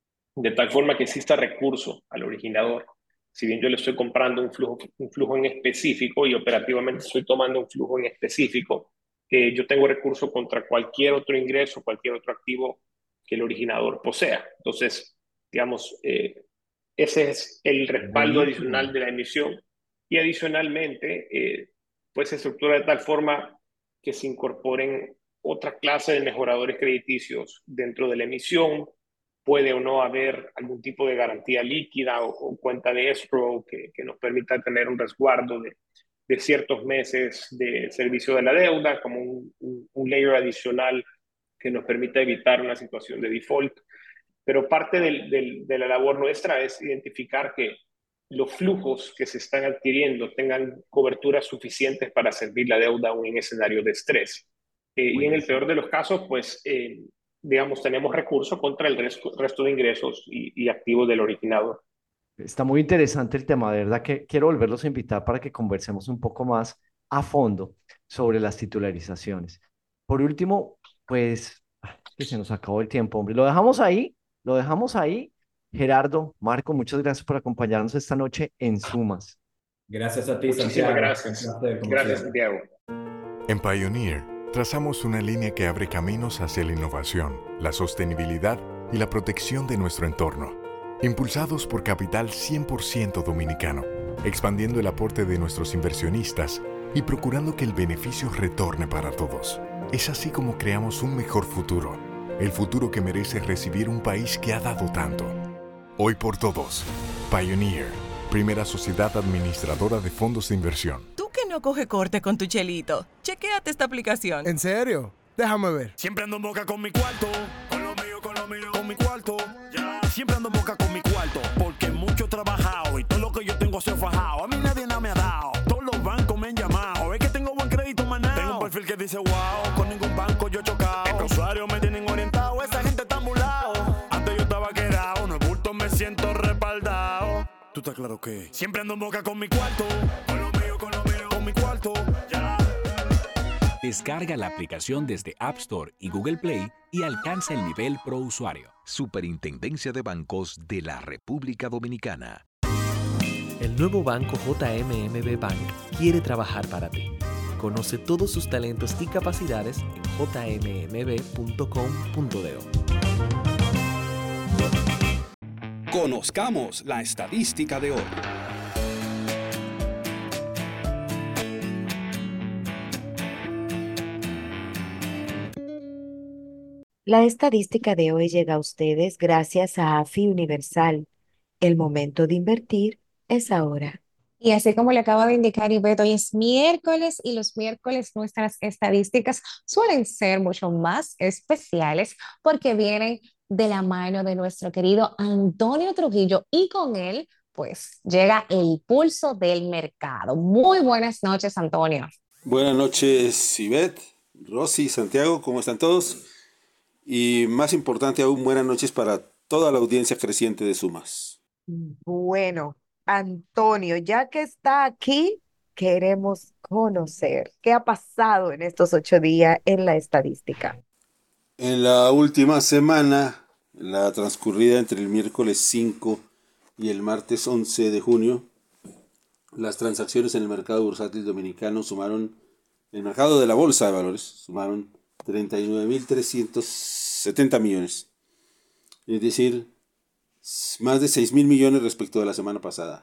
de tal forma que exista recurso al originador. Si bien yo le estoy comprando un flujo, un flujo en específico y operativamente estoy tomando un flujo en específico, eh, yo tengo recurso contra cualquier otro ingreso, cualquier otro activo que el originador posea. Entonces, digamos, eh, ese es el respaldo Buenísimo. adicional de la emisión. Y adicionalmente, eh, pues se estructura de tal forma que se incorporen otra clase de mejoradores crediticios dentro de la emisión. Puede o no haber algún tipo de garantía líquida o, o cuenta de escrow que, que nos permita tener un resguardo de, de ciertos meses de servicio de la deuda, como un, un, un layer adicional que nos permita evitar una situación de default. Pero parte del, del, de la labor nuestra es identificar que los flujos que se están adquiriendo tengan coberturas suficientes para servir la deuda aún en escenario de estrés. Eh, y en el peor de los casos, pues, eh, digamos, tenemos recursos contra el resto, resto de ingresos y, y activos del originador. Está muy interesante el tema, de verdad que quiero volverlos a invitar para que conversemos un poco más a fondo sobre las titularizaciones. Por último, pues, que se nos acabó el tiempo, hombre. Lo dejamos ahí, lo dejamos ahí. Gerardo, Marco, muchas gracias por acompañarnos esta noche en Sumas. Gracias a ti, Muchísimas Santiago. gracias. Un placer, como Gracias, siempre. Santiago. En Pioneer, trazamos una línea que abre caminos hacia la innovación, la sostenibilidad y la protección de nuestro entorno. Impulsados por capital cien por ciento dominicano, expandiendo el aporte de nuestros inversionistas y procurando que el beneficio retorne para todos. Es así como creamos un mejor futuro, el futuro que merece recibir un país que ha dado tanto. Hoy por todos, Pioneer, primera sociedad administradora de fondos de inversión. Tú que no coge corte con tu chelito, chequéate esta aplicación. ¿En serio? Déjame ver. Siempre ando en boca con mi cuarto, con lo mío, con lo mío, con mi cuarto. Ya. Siempre ando en boca con mi cuarto, porque mucho he trabajado y todo lo que yo tengo se ha fajado. A mí nadie nada me ha dado, todos los bancos me han llamado. Es que tengo buen crédito, manao. Tengo un perfil que dice wow, con ningún banco yo he chocado. Los usuarios me tienen orientado, esa gente está ambulado. Antes yo estaba quedado, no es bulto, me siento respaldado. Tú estás claro que siempre ando en boca con mi cuarto, con lo mío, con lo mío, con mi cuarto, ya. Descarga la aplicación desde App Store y Google Play y alcanza el nivel Pro Usuario. Superintendencia de Bancos de la República Dominicana. El nuevo banco J M M B Bank quiere trabajar para ti. Conoce todos sus talentos y capacidades en j m m b punto com punto d o. Conozcamos la estadística de hoy. La estadística de hoy llega a ustedes gracias a AFI Universal. El momento de invertir es ahora. Y así como le acaba de indicar Ivette, hoy es miércoles y los miércoles nuestras estadísticas suelen ser mucho más especiales porque vienen de la mano de nuestro querido Antonio Trujillo y con él pues llega el pulso del mercado. Muy buenas noches, Antonio. Buenas noches, Ivette, Rosy, Santiago, ¿cómo están todos? Y más importante aún, buenas noches para toda la audiencia creciente de Sumas. Bueno, Antonio, ya que está aquí, queremos conocer qué ha pasado en estos ocho días en la estadística. En la última semana, la transcurrida entre el miércoles cinco y el martes once de junio, las transacciones en el mercado bursátil dominicano sumaron, el mercado de la bolsa de valores, sumaron treinta y nueve mil trescientos setenta millones, es decir, más de seis mil millones respecto a la semana pasada.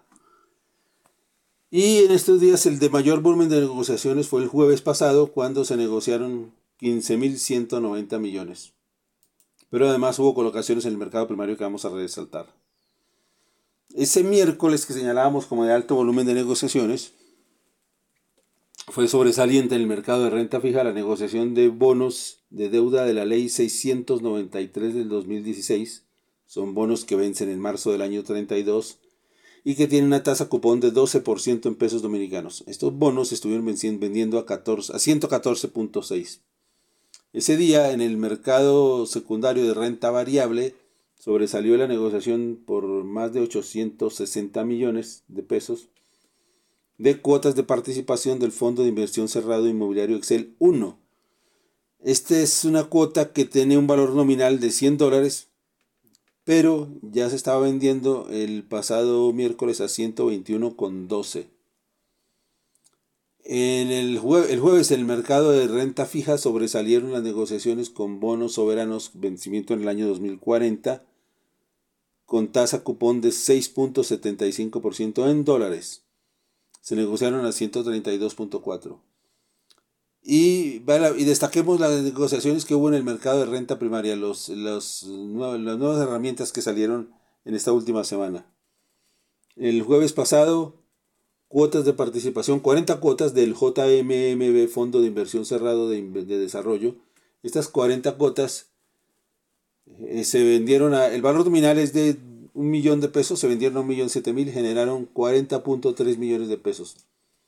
Y en estos días el de mayor volumen de negociaciones fue el jueves pasado, cuando se negociaron quince mil ciento noventa millones. Pero además hubo colocaciones en el mercado primario que vamos a resaltar. Ese miércoles que señalábamos como de alto volumen de negociaciones, fue sobresaliente en el mercado de renta fija la negociación de bonos de deuda de la ley seiscientos noventa y tres del dos mil dieciséis. Son bonos que vencen en marzo del año treinta y dos y que tienen una tasa cupón de doce por ciento en pesos dominicanos. Estos bonos estuvieron vendiendo a, catorce, a ciento catorce punto seis. Ese día en el mercado secundario de renta variable sobresalió la negociación por más de ochocientos sesenta millones de pesos de cuotas de participación del Fondo de Inversión Cerrado Inmobiliario Excel uno. Esta es una cuota que tiene un valor nominal de cien dólares, pero ya se estaba vendiendo el pasado miércoles a ciento veintiuno con doce. En el, jue el jueves en el mercado de renta fija sobresalieron las negociaciones con bonos soberanos vencimiento en el año dos mil cuarenta con tasa cupón de seis punto setenta y cinco por ciento en dólares. Se negociaron a ciento treinta y dos punto cuatro. Y, y destaquemos las negociaciones que hubo en el mercado de renta primaria, los, los, las nuevas herramientas que salieron en esta última semana. El jueves pasado, cuotas de participación, cuarenta cuotas del J M M B Fondo de Inversión Cerrado de, de Desarrollo. Estas cuarenta cuotas eh, se vendieron, a, el valor nominal es de un millón de pesos, se vendieron a un millón siete mil, generaron cuarenta punto tres millones de pesos.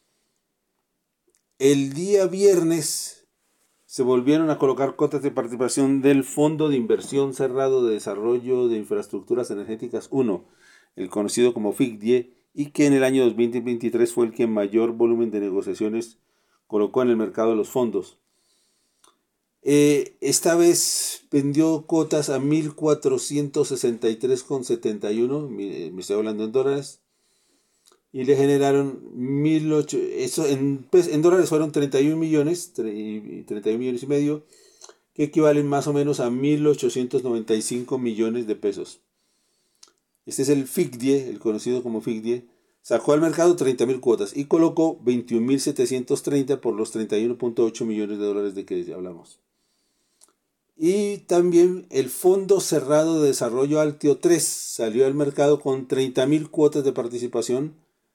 El día viernes se volvieron a colocar cuotas de participación del Fondo de Inversión Cerrado de Desarrollo de Infraestructuras Energéticas uno, el conocido como F I C D I E, y que en el año dos mil veintitrés fue el que mayor volumen de negociaciones colocó en el mercado de los fondos. Eh, esta vez vendió cuotas a mil cuatrocientos sesenta y tres con setenta y uno, me, me estoy hablando en dólares, y le generaron mil ocho, eso en, en dólares fueron treinta y un millones, treinta y un millones y medio, que equivalen más o menos a mil ochocientos noventa y cinco millones de pesos. Este es el F I C D I E, el conocido como F I C D I E. Sacó al mercado treinta mil cuotas y colocó veintiún mil setecientos treinta por los treinta y uno punto ocho millones de dólares de que hablamos. Y también el Fondo Cerrado de Desarrollo Altio tres salió al mercado con treinta mil cuotas de participación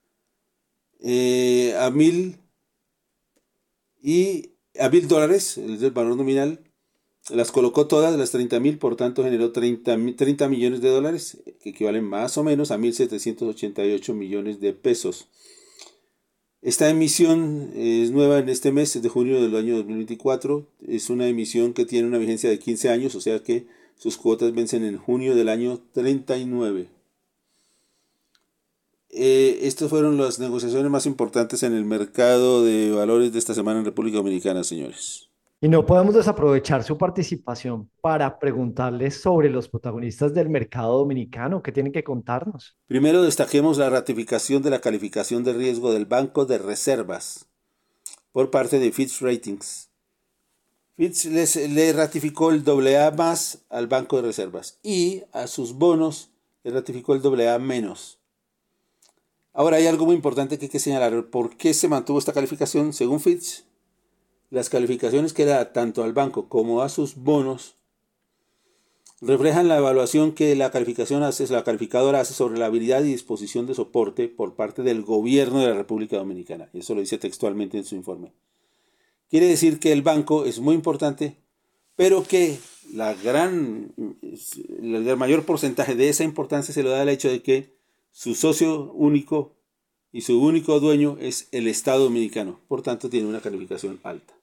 eh, a mil y a mil dólares, el del valor nominal, las colocó todas, las treinta mil, por tanto generó treinta, treinta millones de dólares, que equivalen más o menos a mil setecientos ochenta y ocho millones de pesos. Esta emisión es nueva en este mes de junio del año dos mil veinticuatro. Es una emisión que tiene una vigencia de quince años, o sea que sus cuotas vencen en junio del año treinta y nueve. Eh, estas fueron las negociaciones más importantes en el mercado de valores de esta semana en República Dominicana, señores. Y no podemos desaprovechar su participación para preguntarles sobre los protagonistas del mercado dominicano. ¿Qué tienen que contarnos? Primero destaquemos la ratificación de la calificación de riesgo del Banco de Reservas por parte de Fitch Ratings. Fitch les, le ratificó el doble A más al Banco de Reservas y a sus bonos le ratificó el doble A menos. Ahora hay algo muy importante que hay que señalar. ¿Por qué se mantuvo esta calificación? Según Fitch, las calificaciones que da tanto al banco como a sus bonos reflejan la evaluación que la calificación hace, la calificadora hace sobre la habilidad y disposición de soporte por parte del gobierno de la República Dominicana. Y eso lo dice textualmente en su informe. Quiere decir que el banco es muy importante, pero que la gran, el mayor porcentaje de esa importancia se lo da al hecho de que su socio único y su único dueño es el Estado Dominicano. Por tanto, tiene una calificación alta.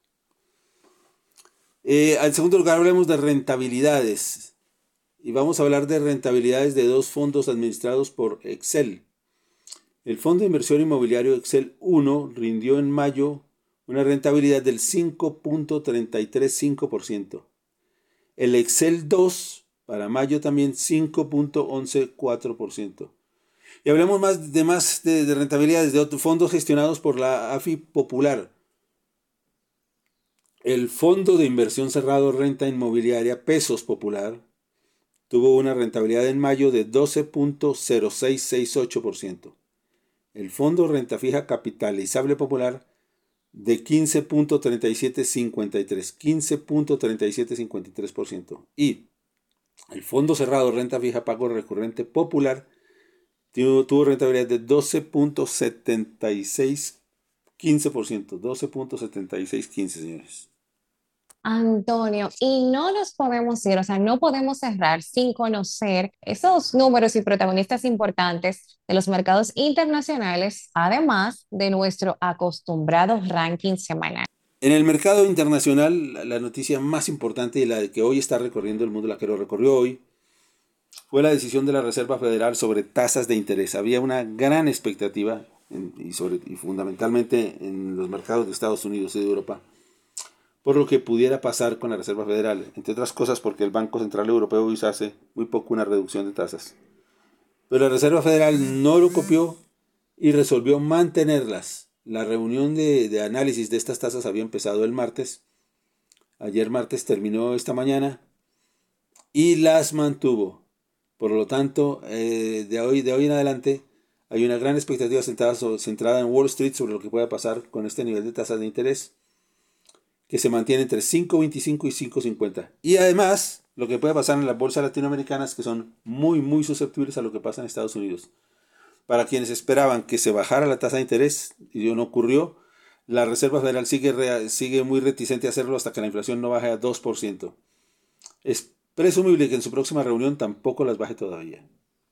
Eh, en segundo lugar, hablemos de rentabilidades. Y vamos a hablar de rentabilidades de dos fondos administrados por Excel. El Fondo de Inversión Inmobiliario Excel uno rindió en mayo una rentabilidad del cinco punto treinta y tres cinco por ciento. El Excel dos para mayo también cinco punto once cuatro por ciento. Y hablemos más de más de, de rentabilidades de otros fondos gestionados por la A F I Popular. El Fondo de Inversión Cerrado Renta Inmobiliaria Pesos Popular tuvo una rentabilidad en mayo de doce punto cero seis seis ocho por ciento. El Fondo Renta Fija Capitalizable Popular de quince punto treinta y siete cincuenta y tres, quince punto treinta y siete cincuenta y tres por ciento. Y el Fondo Cerrado Renta Fija Pago Recurrente Popular tuvo, tuvo rentabilidad de doce punto setenta y seis quince por ciento, doce punto setenta y seis quince, señores. Antonio, y no nos podemos ir, o sea, no podemos cerrar sin conocer esos números y protagonistas importantes de los mercados internacionales, además de nuestro acostumbrado ranking semanal. En el mercado internacional, la noticia más importante y la de que hoy está recorriendo el mundo, la que lo recorrió hoy, fue la decisión de la Reserva Federal sobre tasas de interés. Había una gran expectativa, en, y, sobre, y fundamentalmente en los mercados de Estados Unidos y de Europa, por lo que pudiera pasar con la Reserva Federal, entre otras cosas porque el Banco Central Europeo hizo hace muy poco una reducción de tasas. Pero la Reserva Federal no lo copió y resolvió mantenerlas. La reunión de, de análisis de estas tasas había empezado el martes. Ayer martes terminó esta mañana y las mantuvo. Por lo tanto, eh, de, hoy, de hoy en adelante hay una gran expectativa centrada, sobre, centrada en Wall Street sobre lo que pueda pasar con este nivel de tasas de interés, que se mantiene entre cinco punto veinticinco y cinco punto cincuenta. Y además, lo que puede pasar en las bolsas latinoamericanas, que son muy, muy susceptibles a lo que pasa en Estados Unidos. Para quienes esperaban que se bajara la tasa de interés, y no ocurrió, la Reserva Federal sigue, sigue muy reticente a hacerlo hasta que la inflación no baje a dos por ciento. Es presumible que en su próxima reunión tampoco las baje todavía.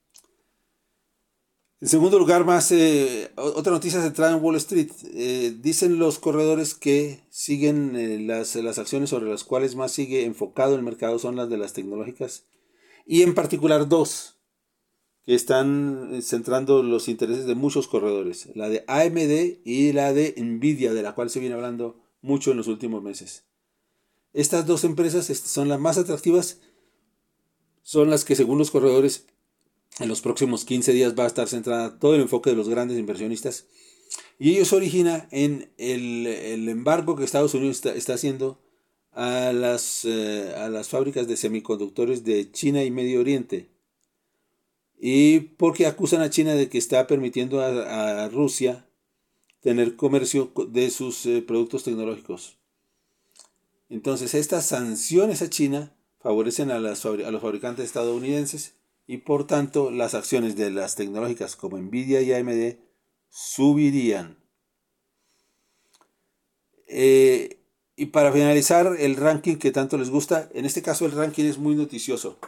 En segundo lugar, más eh, otra noticia centrada en Wall Street. Eh, dicen los corredores que siguen eh, las, las acciones sobre las cuales más sigue enfocado el mercado son las de las tecnológicas, y en particular dos que están centrando los intereses de muchos corredores, la de A M D y la de Nvidia, de la cual se viene hablando mucho en los últimos meses. Estas dos empresas son las más atractivas, son las que según los corredores en los próximos quince días va a estar centrada todo el enfoque de los grandes inversionistas, y ello se origina en el, el embargo que Estados Unidos está, está haciendo a las, eh, a las fábricas de semiconductores de China y Medio Oriente, y porque acusan a China de que está permitiendo a, a Rusia tener comercio de sus eh, productos tecnológicos. Entonces estas sanciones a China favorecen a, las, a los fabricantes estadounidenses, y por tanto las acciones de las tecnológicas como Nvidia y A M D subirían. Eh, Y para finalizar, el ranking que tanto les gusta, en este caso el ranking es muy noticioso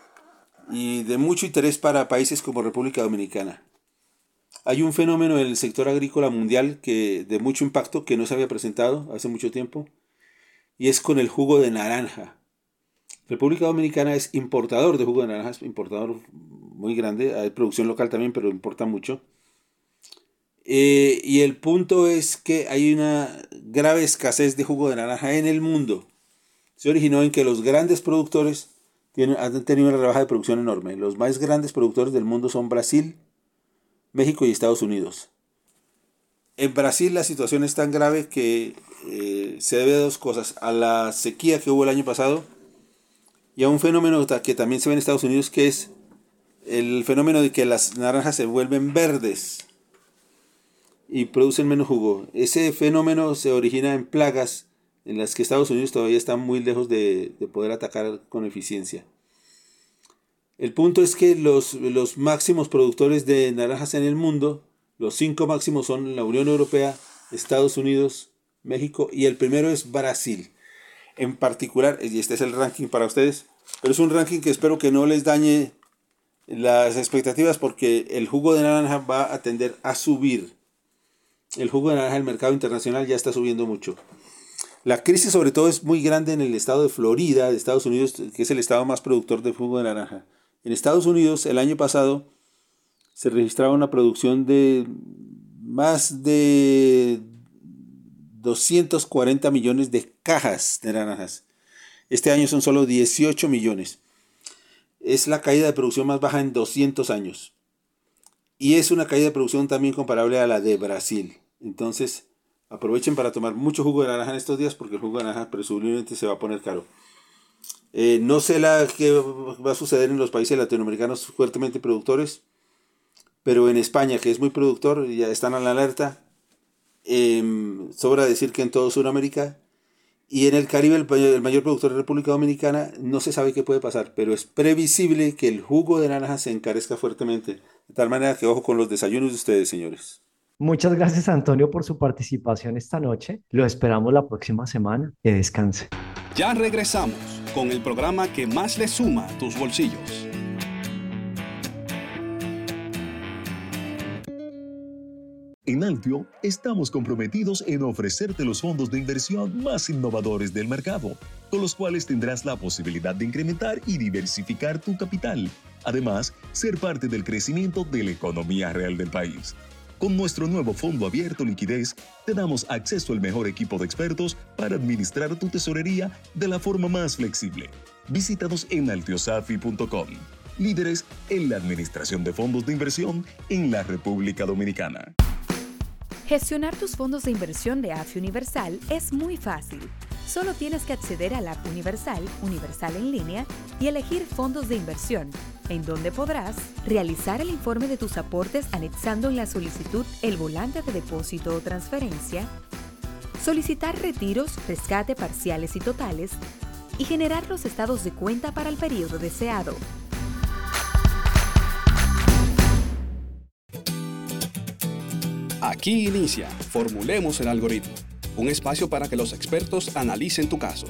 y de mucho interés para países como República Dominicana. Hay un fenómeno en el sector agrícola mundial que, de mucho impacto que no se había presentado hace mucho tiempo, y es con el jugo de naranja. República Dominicana es importador de jugo de naranja, es importador muy grande, hay producción local también, pero importa mucho. Eh, y el punto es que hay una grave escasez de jugo de naranja en el mundo. Se originó en que los grandes productores tienen, han tenido una rebaja de producción enorme. Los más grandes productores del mundo son Brasil, México y Estados Unidos. En Brasil la situación es tan grave que eh, se debe a dos cosas: a la sequía que hubo el año pasado y a un fenómeno que también se ve en Estados Unidos, que es el fenómeno de que las naranjas se vuelven verdes y producen menos jugo. Ese fenómeno se origina en plagas en las que Estados Unidos todavía está muy lejos de, de poder atacar con eficiencia. El punto es que los, los máximos productores de naranjas en el mundo, los cinco máximos son la Unión Europea, Estados Unidos, México y el primero es Brasil. En particular, y este es el ranking para ustedes, pero es un ranking que espero que no les dañe las expectativas porque el jugo de naranja va a tender a subir. El jugo de naranja del mercado internacional ya está subiendo mucho. La crisis sobre todo es muy grande en el estado de Florida, de Estados Unidos, que es el estado más productor de jugo de naranja. En Estados Unidos el año pasado se registraba una producción de más de doscientos cuarenta millones de cajas de naranjas. Este año son solo dieciocho millones. Es la caída de producción más baja en doscientos años. Y es una caída de producción también comparable a la de Brasil. Entonces, aprovechen para tomar mucho jugo de naranja en estos días porque el jugo de naranja presumiblemente se va a poner caro. Eh, no sé la, qué va a suceder en los países latinoamericanos fuertemente productores, pero en España, que es muy productor, ya están a la alerta. Eh, sobra decir que en todo Sudamérica y en el Caribe, el, el mayor productor de República Dominicana, no se sabe qué puede pasar, pero es previsible que el jugo de naranja se encarezca fuertemente. De tal manera que ojo con los desayunos de ustedes, señores. Muchas gracias, Antonio, por su participación esta noche. Lo esperamos la próxima semana. Que descanse. Ya regresamos con el programa que más le suma a tus bolsillos. En Altio estamos comprometidos en ofrecerte los fondos de inversión más innovadores del mercado, con los cuales tendrás la posibilidad de incrementar y diversificar tu capital. Además, ser parte del crecimiento de la economía real del país. Con nuestro nuevo fondo abierto liquidez, te damos acceso al mejor equipo de expertos para administrar tu tesorería de la forma más flexible. Visítanos en altiosafi punto com, líderes en la administración de fondos de inversión en la República Dominicana. Gestionar tus fondos de inversión de A F I Universal es muy fácil. Solo tienes que acceder a la App Universal, Universal en línea, y elegir fondos de inversión, en donde podrás realizar el informe de tus aportes anexando en la solicitud el volante de depósito o transferencia, solicitar retiros, rescate parciales y totales, y generar los estados de cuenta para el periodo deseado. Aquí inicia Formulemos el Algoritmo, un espacio para que los expertos analicen tu caso.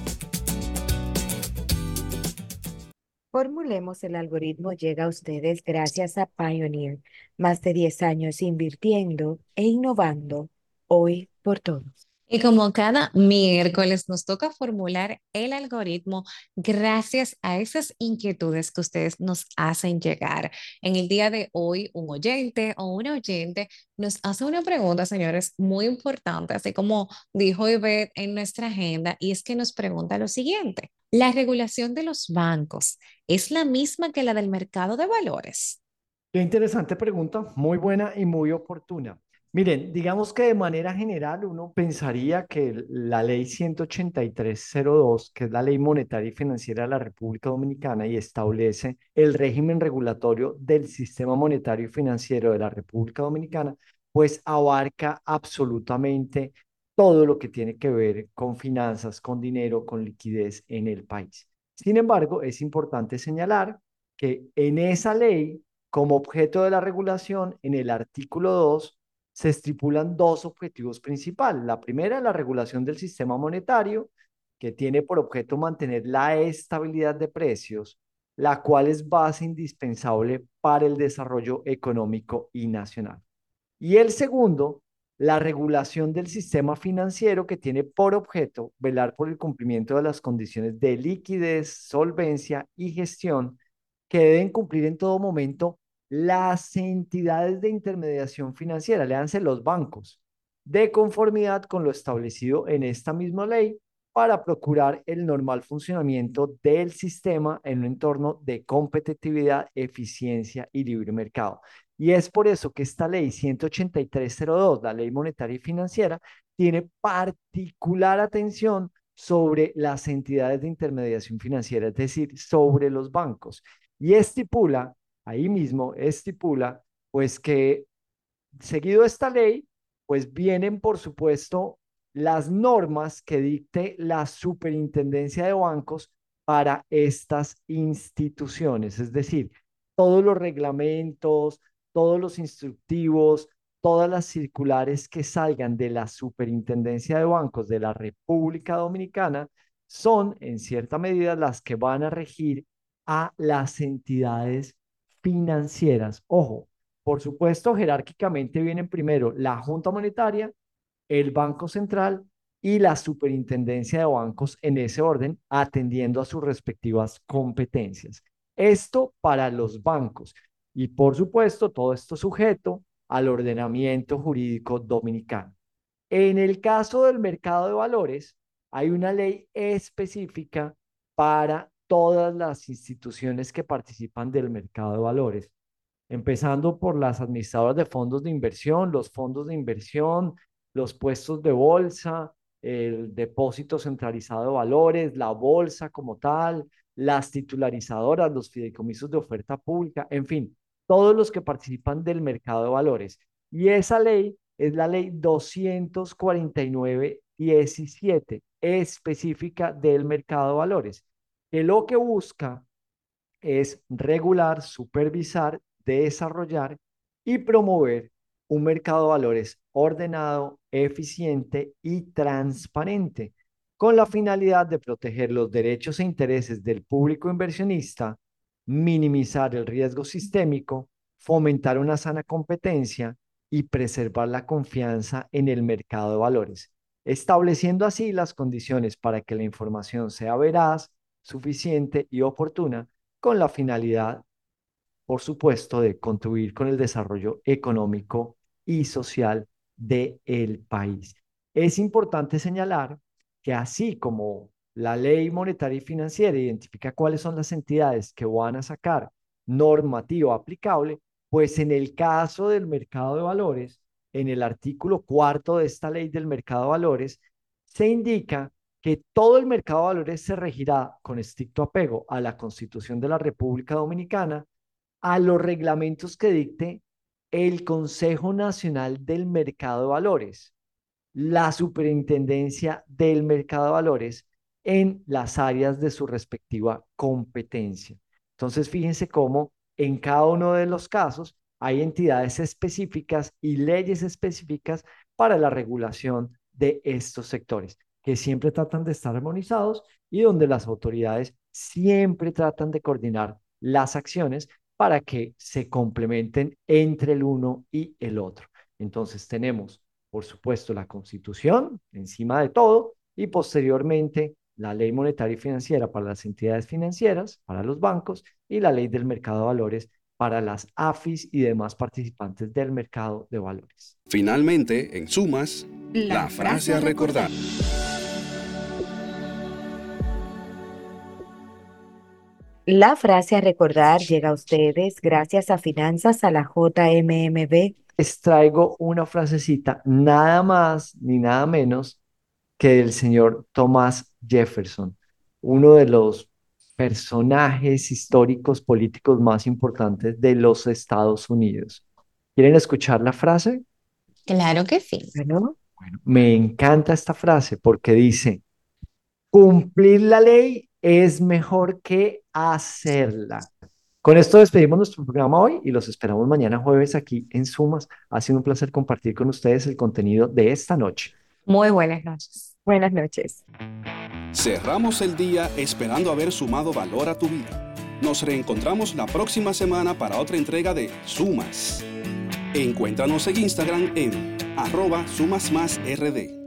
Formulemos el Algoritmo llega a ustedes gracias a Pioneer, más de diez años invirtiendo e innovando, hoy por todos. Y como cada miércoles nos toca formular el algoritmo gracias a esas inquietudes que ustedes nos hacen llegar. En el día de hoy, un oyente o una oyente nos hace una pregunta, señores, muy importante, así como dijo Ivette en nuestra agenda, y es que nos pregunta lo siguiente: ¿la regulación de los bancos es la misma que la del mercado de valores? Qué interesante pregunta, muy buena y muy oportuna. Miren, digamos que de manera general uno pensaría que la ley ciento ochenta y tres cero dos, que es la ley monetaria y financiera de la República Dominicana y establece el régimen regulatorio del sistema monetario y financiero de la República Dominicana, pues abarca absolutamente todo lo que tiene que ver con finanzas, con dinero, con liquidez en el país. Sin embargo, es importante señalar que en esa ley, como objeto de la regulación, en el artículo dos, se estipulan dos objetivos principales. La primera, la regulación del sistema monetario, que tiene por objeto mantener la estabilidad de precios, la cual es base indispensable para el desarrollo económico y nacional. Y el segundo, la regulación del sistema financiero, que tiene por objeto velar por el cumplimiento de las condiciones de liquidez, solvencia y gestión que deben cumplir en todo momento las entidades de intermediación financiera, léanse los bancos, de conformidad con lo establecido en esta misma ley, para procurar el normal funcionamiento del sistema en un entorno de competitividad, eficiencia y libre mercado. Y es por eso que esta ley ciento ochenta y tres cero dos, la ley monetaria y financiera, tiene particular atención sobre las entidades de intermediación financiera, es decir, sobre los bancos. Y estipula, ahí mismo estipula, pues que seguido esta ley, pues vienen, por supuesto, las normas que dicte la superintendencia de bancos para estas instituciones, es decir, todos los reglamentos, todos los instructivos, todas las circulares que salgan de la superintendencia de bancos de la República Dominicana son, en cierta medida, las que van a regir a las entidades financieras. Ojo, por supuesto, jerárquicamente vienen primero la Junta Monetaria, el Banco Central y la Superintendencia de Bancos en ese orden, atendiendo a sus respectivas competencias. Esto para los bancos. Y por supuesto, todo esto sujeto al ordenamiento jurídico dominicano. En el caso del mercado de valores, hay una ley específica para todas las instituciones que participan del mercado de valores, empezando por las administradoras de fondos de inversión, los fondos de inversión, los puestos de bolsa, el depósito centralizado de valores, la bolsa como tal, las titularizadoras, los fideicomisos de oferta pública, en fin, todos los que participan del mercado de valores. Y esa ley es la ley doscientos cuarenta y nueve diecisiete, específica del mercado de valores, que lo que busca es regular, supervisar, desarrollar y promover un mercado de valores ordenado, eficiente y transparente, con la finalidad de proteger los derechos e intereses del público inversionista, minimizar el riesgo sistémico, fomentar una sana competencia y preservar la confianza en el mercado de valores, estableciendo así las condiciones para que la información sea veraz, suficiente y oportuna, con la finalidad, por supuesto, de contribuir con el desarrollo económico y social del país. Es importante señalar que así como la ley monetaria y financiera identifica cuáles son las entidades que van a sacar normativa aplicable, pues en el caso del mercado de valores, en el artículo cuarto de esta ley del mercado de valores, se indica que todo el mercado de valores se regirá con estricto apego a la Constitución de la República Dominicana, a los reglamentos que dicte el Consejo Nacional del Mercado de Valores, la Superintendencia del Mercado de Valores, en las áreas de su respectiva competencia. Entonces, fíjense cómo en cada uno de los casos hay entidades específicas y leyes específicas para la regulación de estos sectores, que siempre tratan de estar armonizados y donde las autoridades siempre tratan de coordinar las acciones para que se complementen entre el uno y el otro. Entonces tenemos, por supuesto, la Constitución encima de todo y posteriormente la Ley Monetaria y Financiera para las entidades financieras, para los bancos, y la Ley del Mercado de Valores para las A F Is y demás participantes del mercado de valores. Finalmente, en sumas, la, la frase a recordar. La frase a recordar llega a ustedes gracias a Finanzas a la J M M B. Les traigo una frasecita, nada más ni nada menos que del señor Thomas Jefferson, uno de los personajes históricos políticos más importantes de los Estados Unidos. ¿Quieren escuchar la frase? Claro que sí. Bueno, Bueno, me encanta esta frase porque dice, cumplir la ley es mejor que hacerla. Con esto despedimos nuestro programa hoy y los esperamos mañana jueves aquí en Sumas. Ha sido un placer compartir con ustedes el contenido de esta noche. Muy buenas noches. Buenas noches. Cerramos el día esperando haber sumado valor a tu vida. Nos reencontramos la próxima semana para otra entrega de Sumas. Encuéntranos en Instagram en arroba sumasmásrd.